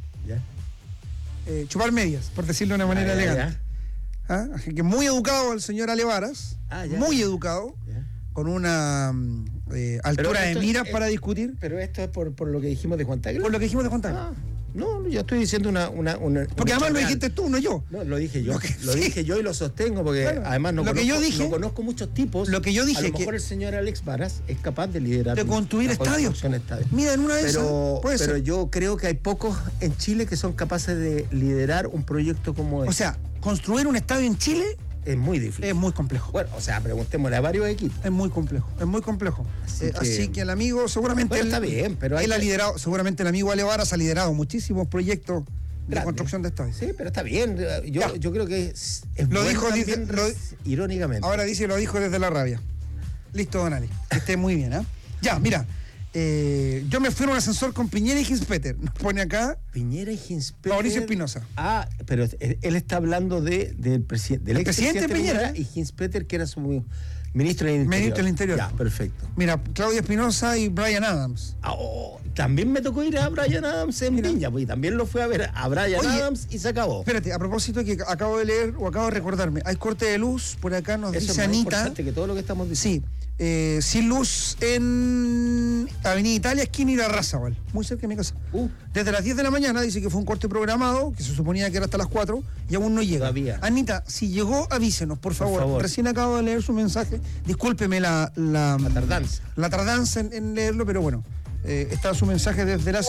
chupar medias, por decirlo de una manera elegante? ¿Ah? Así que muy educado el señor Ale Varas, muy educado, con una altura de miras para discutir. Pero esto es por lo que dijimos de Juan Tagle. Por lo que dijimos de Juan Tagle. No, yo estoy diciendo una porque además lo dijiste tú, no yo. No, lo dije yo. Dije yo y lo sostengo, porque además no conozco muchos tipos. Lo que yo dije, a lo mejor el señor Alex Varas es capaz de liderar. De construir estadios. Mira, en una de esas. Pero yo creo que hay pocos en Chile que son capaces de liderar un proyecto como este. O sea, construir un estadio en Chile es muy difícil. Es muy complejo. Bueno, o sea, preguntémosle a varios equipos. Es muy complejo. Así que el amigo seguramente... está bien, pero él ha liderado, seguramente el amigo Ale Varas ha liderado muchísimos proyectos de construcción de estadios. Sí, pero está bien. Yo creo que es lo dijo irónicamente. Ahora dice, lo dijo desde la rabia. Listo, don Ali. Que esté muy bien, ¿eh? Ya, mira. Yo me fui en un ascensor con Piñera y Hinspeter. Nos pone acá. Piñera y Hinspeter. Mauricio Espinosa. Pero él está hablando del presidente Piñera y Hinspeter, que era su ministro del Interior. Ministro del Interior. Ya, perfecto. Mira, Claudia Espinosa y Bryan Adams. También me tocó ir a Bryan Adams en Viña, porque también lo fui a ver a Bryan Adams y se acabó. Espérate, a propósito que acabo de leer o acabo de recordarme, hay corte de luz, por acá nos dice Anita. Importante que todo lo que estamos diciendo. Sí. Sin luz en Avenida Italia, esquina y La Razabal, muy cerca de mi casa. Desde las 10 de la mañana dice que fue un corte programado, que se suponía que era hasta las 4 y aún no llega. Todavía. Anita, si llegó, avísenos, por favor. Recién acabo de leer su mensaje. Discúlpeme la tardanza. La tardanza en leerlo, pero bueno. Está su mensaje desde las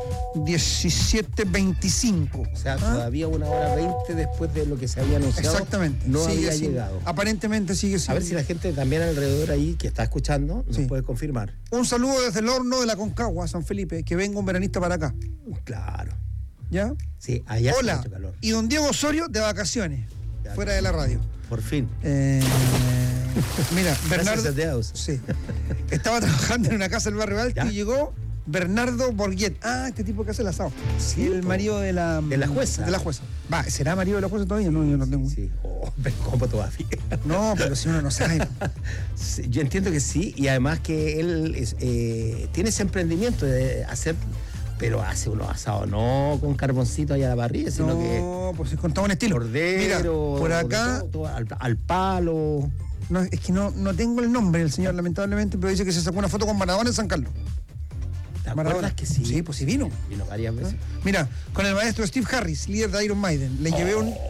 17:25. O sea, todavía 1:20 después de lo que se había anunciado. Exactamente. No había llegado. Aparentemente sigue siendo. A ver si la gente también alrededor ahí que está escuchando nos puede confirmar. Un saludo desde el horno de la Concagua, San Felipe, que venga un veranista para acá. Claro. ¿Ya? Sí, allá hola. Hace mucho calor. Y don Diego Osorio de vacaciones, fuera de la radio. Por fin. Mira, Bernardo. Gracias a Dios. Sí. Estaba trabajando en una casa del barrio Alto y llegó Bernardo Borghet. Ah, este tipo que hace el asado. Sí, el marido de la jueza. De la jueza. Va, ¿será marido de la jueza todavía? No, yo no tengo. Sí. Pero ¿cómo todavía? No, pero si uno no sabe. Sí, yo entiendo que sí, y además que él tiene ese emprendimiento de hacer, pero hace unos asados no con carboncito allá a la parrilla, sino que. No, pues es con todo un estilo. Cordero, mira, por acá. Todo, al palo. No, es que no tengo el nombre del señor, lamentablemente, pero dice que se sacó una foto con Maradona en San Carlos. ¿Te acuerdas que sí? Sí, pues sí vino. Vino varias veces. Mira, con el maestro Steve Harris, líder de Iron Maiden, le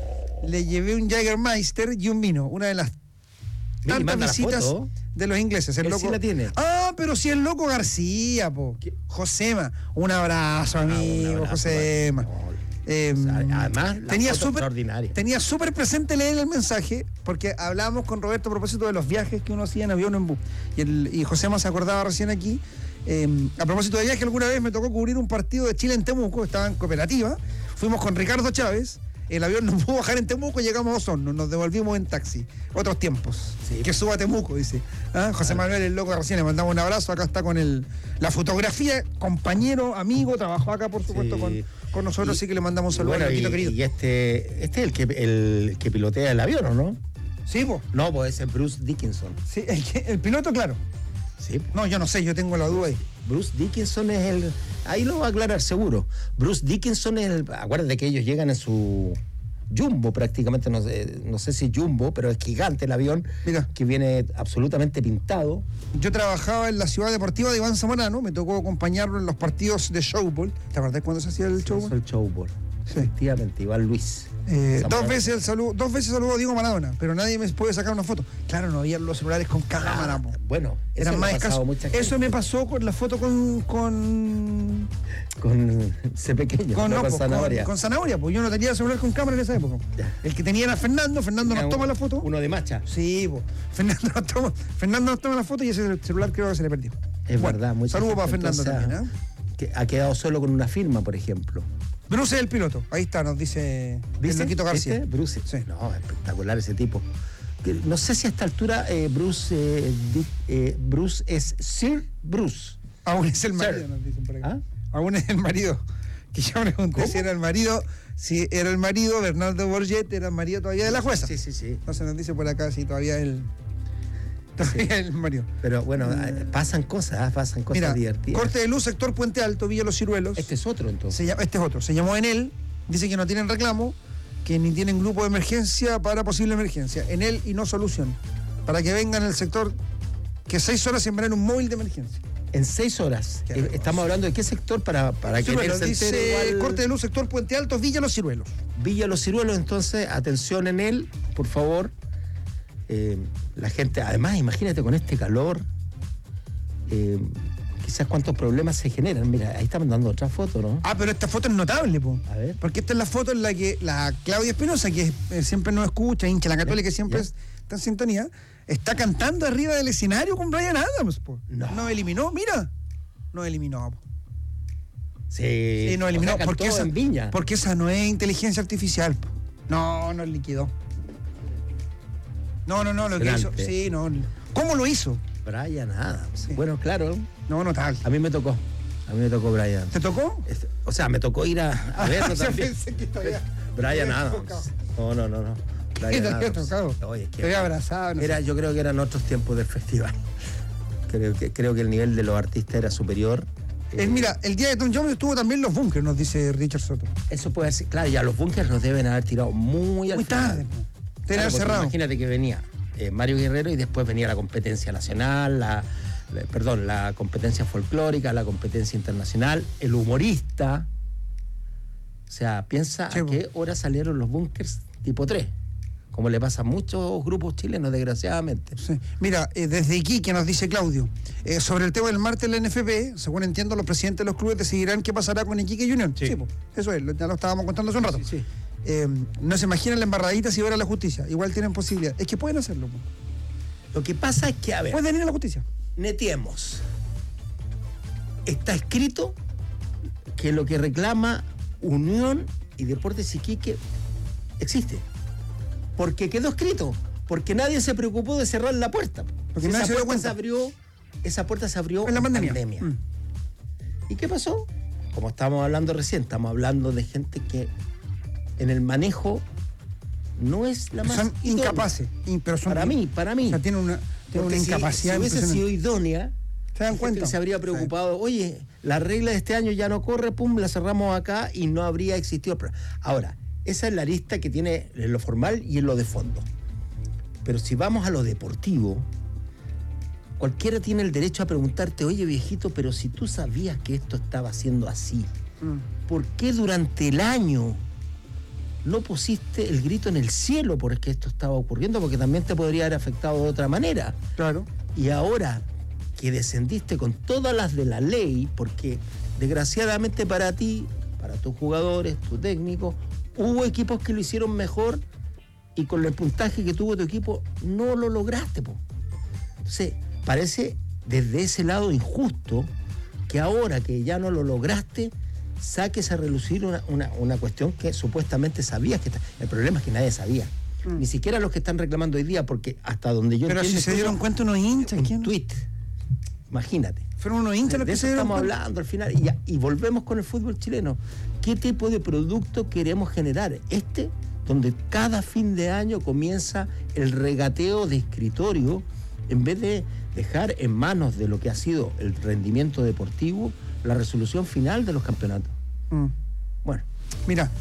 llevé un Jägermeister y un vino, una de las tantas visitas de los ingleses. El loco sí la tiene. Ah, pero si el loco García, po. Josema. Un abrazo, amigo, Josema. Además, tenía súper presente leer el mensaje, porque hablábamos con Roberto a propósito de los viajes que uno hacía en avión o en bus. Y Josema se acordaba recién aquí. A propósito de viaje, alguna vez me tocó cubrir un partido de Chile en Temuco, estaba en cooperativa. Fuimos con Ricardo Chávez. El avión nos pudo bajar en Temuco y llegamos a Osorno, nos devolvimos en taxi. Otros tiempos. Sí. Que suba a Temuco, dice. José Manuel, el loco de recién, le mandamos un abrazo. Acá está con la fotografía, compañero, amigo, trabajó acá, por supuesto, con nosotros, así que le mandamos un saludo al loquito querido. Y este es el que pilotea el avión, ¿o no? Sí, pues. No, pues ese es Bruce Dickinson. Sí, el piloto, claro. Sí. No, yo no sé, yo tengo la duda ahí. Bruce Dickinson es el... Ahí lo va a aclarar seguro. Bruce Dickinson es el... Acuérdate que ellos llegan en su jumbo prácticamente, no sé si jumbo, pero es gigante el avión. Mira, que viene absolutamente pintado. Yo trabajaba en la ciudad deportiva de Iván Zamorano, me tocó acompañarlo en los partidos de showball. ¿Te acordás cuando se hacía el showball? El showball. Sí. Efectivamente, Iván Luis. Dos veces saludó a Diego Maradona, pero nadie me puede sacar una foto. Claro, no había los celulares con cámara. Bueno, eran más escasos. Eso me pasó con la foto con ese pequeño, con Zanahoria. Con Zanahoria, pues yo no tenía celular con cámara en esa época. Ya. El que tenía era Fernando nos toma la foto. Uno de Macha. Sí, pues. Fernando nos toma la foto y ese celular creo que se le perdió. Es verdad, muchas saludos para Fernando también, que ha quedado solo con una firma, por ejemplo. Bruce es el piloto, ahí está, nos dice el loquito García. Bruce, sí. No, espectacular ese tipo. No sé si a esta altura Bruce es Sir Bruce. Aún es el marido, nos dicen por acá. Aún es el marido. Que yo pregunté si era el marido. Si era el marido, Bernardo Borghet era el marido todavía de la jueza. Sí. Entonces nos dice por acá si todavía el marido. Pero bueno, pasan cosas Mira, divertidas. Corte de luz, sector Puente Alto, Villa Los Ciruelos. Este es otro entonces. Este es otro. Se llamó Enel, dice que no tienen reclamo, que ni tienen grupo de emergencia para posible emergencia. Enel y no solución. Para que vengan el sector, que 6 horas enviarán un móvil de emergencia. En 6 horas. Estamos hablando de qué sector para que se dice igual... Corte de luz, sector Puente Alto, Villa Los Ciruelos. Villa Los Ciruelos, entonces, atención Enel, por favor. La gente, además, imagínate con este calor, quizás cuántos problemas se generan. Mira, ahí estamos dando otra foto, ¿no? Pero esta foto es notable, po. A ver. Porque esta es la foto en la que la Claudia Espinosa, que siempre nos escucha, hincha la Católica, que siempre está en sintonía, está cantando arriba del escenario con Bryan Adams, po. No eliminó, mira. No eliminó, po. Sí, no eliminó. O sea, porque esa no es inteligencia artificial, po. No liquidó. No, lo que hizo. Sí, no. ¿Cómo lo hizo? Bryan Adams. Sí. Bueno, claro. No tal. A mí me tocó Bryan. ¿Te tocó? O sea, me tocó ir a verlo también. Pensé que todavía. Bryan Adams. No. ¿Qué te había tocado? Oye, es que te había abrazado. Yo creo que eran otros tiempos del festival. Creo que el nivel de los artistas era superior. Mira, el día de Tom Jones estuvo también los bunkers, nos dice Richard Soto. Eso puede ser. Claro, ya los bunkers nos deben haber tirado muy tarde. Claro, cerrado. Imagínate que venía Mario Guerrero y después venía la competencia nacional, la competencia folclórica, la competencia internacional, el humorista. O sea, piensa a qué hora salieron los bunkers tipo 3, como le pasa a muchos grupos chilenos, desgraciadamente. Sí. Mira, desde Iquique nos dice Claudio, sobre el tema del martes en la NFP, según entiendo, los presidentes de los clubes decidirán qué pasará con Iquique Unión. Sí, eso es, ya lo estábamos contando hace un rato. Sí. No se imaginan la embarradita si va a la justicia. Igual tienen posibilidad. Es que pueden hacerlo. Lo que pasa es que, a ver, pueden ir a la justicia. Netiemos. Está escrito que lo que reclama Unión y Deportes Iquique existe. Porque quedó escrito. Porque nadie se preocupó de cerrar la puerta. Porque si nadie se dio cuenta. Esa puerta se abrió en la pandemia. ¿Y qué pasó? Como estábamos hablando recién, estamos hablando de gente que en el manejo no es la más son idónea. Incapaces. Pero son para mí. O sea, tienen una incapacidad. Si hubiese sido idónea, ¿se dan cuenta? Se habría preocupado, oye, la regla de este año ya no corre, pum, la cerramos acá y no habría existido. Ahora, esa es la lista que tiene en lo formal y en lo de fondo. Pero si vamos a lo deportivo, cualquiera tiene el derecho a preguntarte, oye viejito, pero si tú sabías que esto estaba siendo así, ¿por qué durante el año no pusiste el grito en el cielo porque esto estaba ocurriendo? Porque también te podría haber afectado de otra manera. Claro. Y ahora que descendiste con todas las de la ley, porque desgraciadamente para ti, para tus jugadores, tu técnico, hubo equipos que lo hicieron mejor y con el puntaje que tuvo tu equipo no lo lograste, po. Entonces, parece desde ese lado injusto que ahora que ya no lo lograste, saques a relucir una cuestión que supuestamente sabías que está. El problema es que nadie sabía. Ni siquiera los que están reclamando hoy día, porque hasta donde yo pero entiendo... Pero si se dieron cuenta unos hinchas, ¿quién? Un tuit. Imagínate. Fueron unos hinchas los que se dieron estamos cuenta. hablando al final. Y volvemos con el fútbol chileno. ¿Qué tipo de producto queremos generar? Donde cada fin de año comienza el regateo de escritorio, en vez de dejar en manos de lo que ha sido el rendimiento deportivo la resolución final de los campeonatos. Bueno. Mira,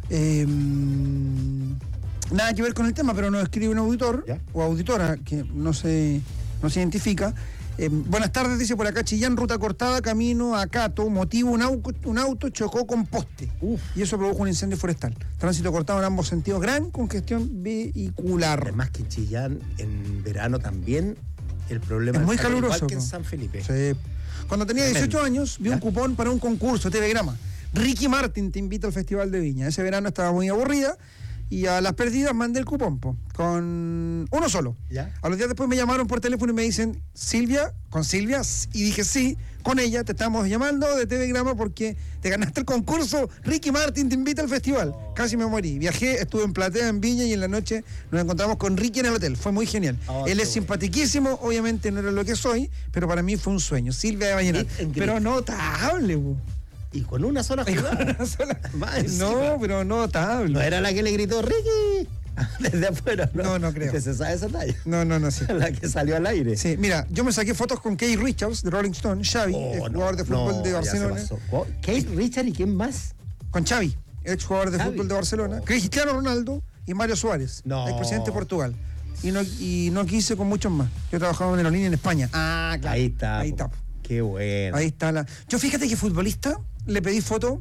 nada que ver con el tema, pero nos escribe un auditor o auditora que no se identifica. Buenas tardes, dice por acá Chillán, ruta cortada, camino a Cato, motivo un auto chocó con poste. Y eso produjo un incendio forestal. Tránsito cortado en ambos sentidos, gran congestión vehicular. Además que en Chillán, en verano también, el problema es muy caluroso. Igual que en San Felipe. Sí. Cuando tenía 18 años, vi un cupón para un concurso, TV Grama. Ricky Martin te invita al Festival de Viña. Ese verano estaba muy aburrida y a las perdidas mandé el cupón, con uno solo. ¿Ya? A los días después me llamaron por teléfono y me dicen, Silvia, y dije sí, con ella te estamos llamando de TV Grama porque te ganaste el concurso, Ricky Martin te invita al festival. Casi me morí. Viajé, estuve en Platea, en Viña, y en la noche nos encontramos con Ricky en el hotel. Fue muy genial. Él es simpatiquísimo, obviamente no era lo que soy, pero para mí fue un sueño. Silvia de Vallenar. Pero notable, Y con una sola jugada. No, pero notable. No era la que le gritó Ricky desde afuera, ¿no? No creo. ¿Que se sabe esa talla? No, sí. La que salió al aire. Sí, mira, yo me saqué fotos con Keith Richards de Rolling Stone, Xavi, jugador de fútbol de Barcelona. Keith Richards, ¿y quién más? Con Xavi, ex jugador de fútbol de Barcelona, Cristiano Ronaldo y Mario Suárez, expresidente de Portugal. Y no quise con muchos más. Yo trabajaba en aerolínea en España. Ah, claro. Ahí está. Qué bueno. Ahí está Yo fíjate que futbolista le pedí foto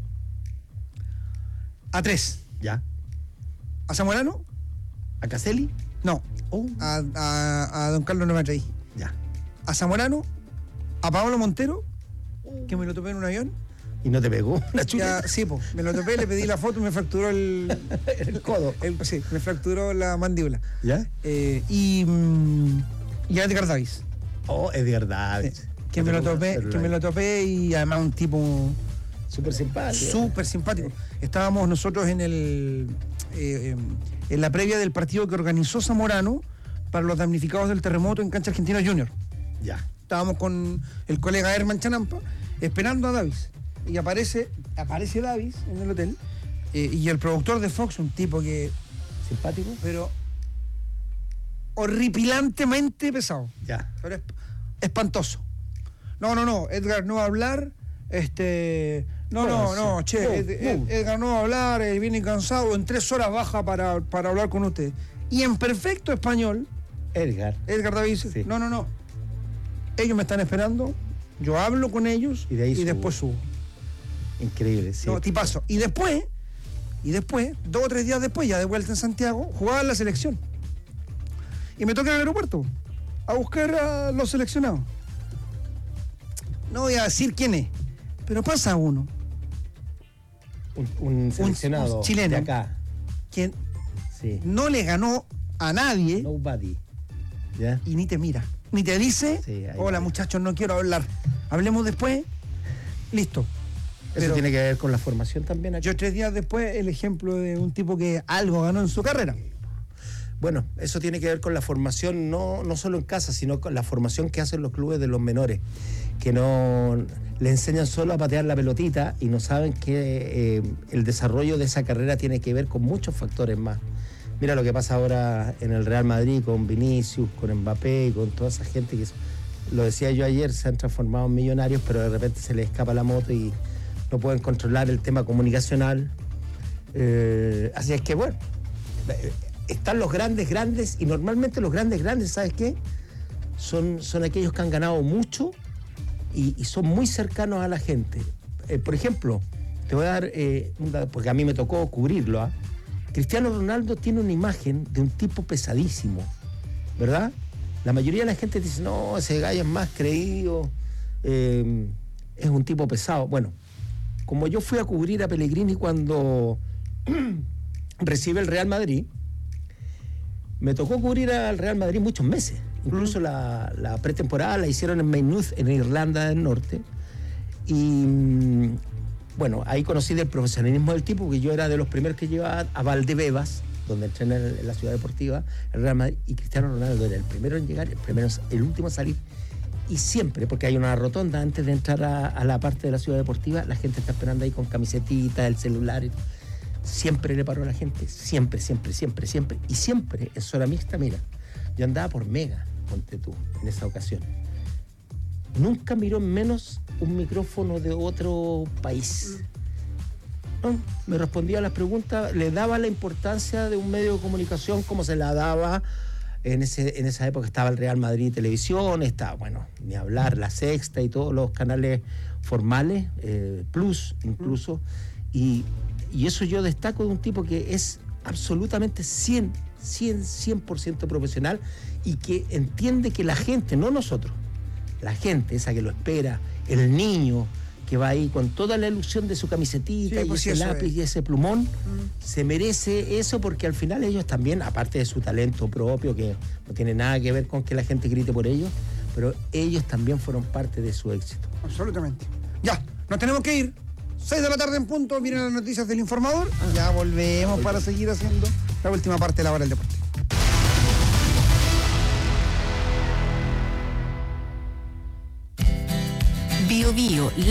a 3. ¿Ya? ¿A Zamorano? ¿A Caselli? No. A don Carlos Novatrey. Ya. ¿A Zamorano? ¿A Pablo Montero? Que me lo topé en un avión. ¿Y no te pegó la chuleta? Sí, me lo topé, le pedí la foto y me fracturó el codo. Sí, me fracturó la mandíbula. ¿Ya? Y a Edgar Davis. Edgar Davis. Sí. Que me lo topé y además un tipo súper simpático. Súper simpático. Estábamos nosotros en la previa del partido que organizó Zamorano para los damnificados del terremoto en Cancha Argentina Junior. Ya. Estábamos con el colega Herman Chanampa esperando a Davis. Y aparece Davis en el hotel. Y el productor de Fox, un tipo que... simpático. Pero horripilantemente pesado. Ya. Pero espantoso. No, Edgar no va a hablar. Edgar no va a hablar, viene cansado, en 3 horas baja para hablar con usted. Y en perfecto español, Edgar David dice, sí. No. Ellos me están esperando, yo hablo con ellos y después subo. Increíble, sí. No, tipazo. Y después, 2 o 3 días después, ya de vuelta en Santiago, jugaba en la selección. Y me toca en el aeropuerto a buscar a los seleccionados. No voy a decir quién es, pero pasa uno. Un seleccionado un chileno de acá. Quien no le ganó a nadie. Nobody. ¿Ya? Y ni te mira. Ni te dice, hola muchachos, no quiero hablar. Hablemos después. Listo. Eso tiene que ver con la formación también aquí. Yo 3 días después, el ejemplo de un tipo que algo ganó en su carrera. Bueno, eso tiene que ver con la formación, no solo en casa, sino con la formación que hacen los clubes de los menores, que no le enseñan solo a patear la pelotita y no saben que el desarrollo de esa carrera tiene que ver con muchos factores más. Mira lo que pasa ahora en el Real Madrid con Vinicius, con Mbappé y con toda esa gente que, lo decía yo ayer, se han transformado en millonarios, pero de repente se les escapa la moto y no pueden controlar el tema comunicacional. Así es que bueno, están los grandes y normalmente los grandes, ¿sabes qué? Son aquellos que han ganado mucho y son muy cercanos a la gente. Por ejemplo, te voy a dar, porque a mí me tocó cubrirlo, Cristiano Ronaldo tiene una imagen de un tipo pesadísimo, ¿verdad? La mayoría de la gente dice, no, ese gallo es más creído, es un tipo pesado. Bueno, como yo fui a cubrir a Pellegrini cuando recibe el Real Madrid, me tocó cubrir al Real Madrid muchos meses. Incluso la pretemporada la hicieron en Maynooth, en Irlanda del Norte. Y bueno, ahí conocí del profesionalismo del tipo, porque yo era de los primeros que llevaba a Valdebebas, donde entrené en la ciudad deportiva, el Real Madrid, y Cristiano Ronaldo era el primero en llegar, el último a salir. Y siempre, porque hay una rotonda antes de entrar a la parte de la ciudad deportiva, la gente está esperando ahí con camisetita, el celular. Siempre le paró a la gente, siempre. Y siempre, en zona mixta, mira, yo andaba por Mega, ponte tú, en esa ocasión. Nunca miró en menos un micrófono de otro país. No, me respondía a las preguntas, le daba la importancia de un medio de comunicación como se la daba en esa época. Estaba el Real Madrid Televisión, estaba, bueno, ni hablar, La Sexta y todos los canales formales, Plus incluso, y eso yo destaco de un tipo que es absolutamente 100% profesional y que entiende que la gente, no nosotros, la gente esa que lo espera, el niño que va ahí con toda la ilusión de su camisetita, sí, y ese lápiz y ese plumón, se merece eso, porque al final ellos también, aparte de su talento propio, que no tiene nada que ver con que la gente grite por ellos, pero ellos también fueron parte de su éxito. Absolutamente. Ya, nos tenemos que ir. 6 de la tarde en punto, vienen las noticias del informador. Ya volvemos para seguir haciendo la última parte de la hora del deporte. Bio Bio.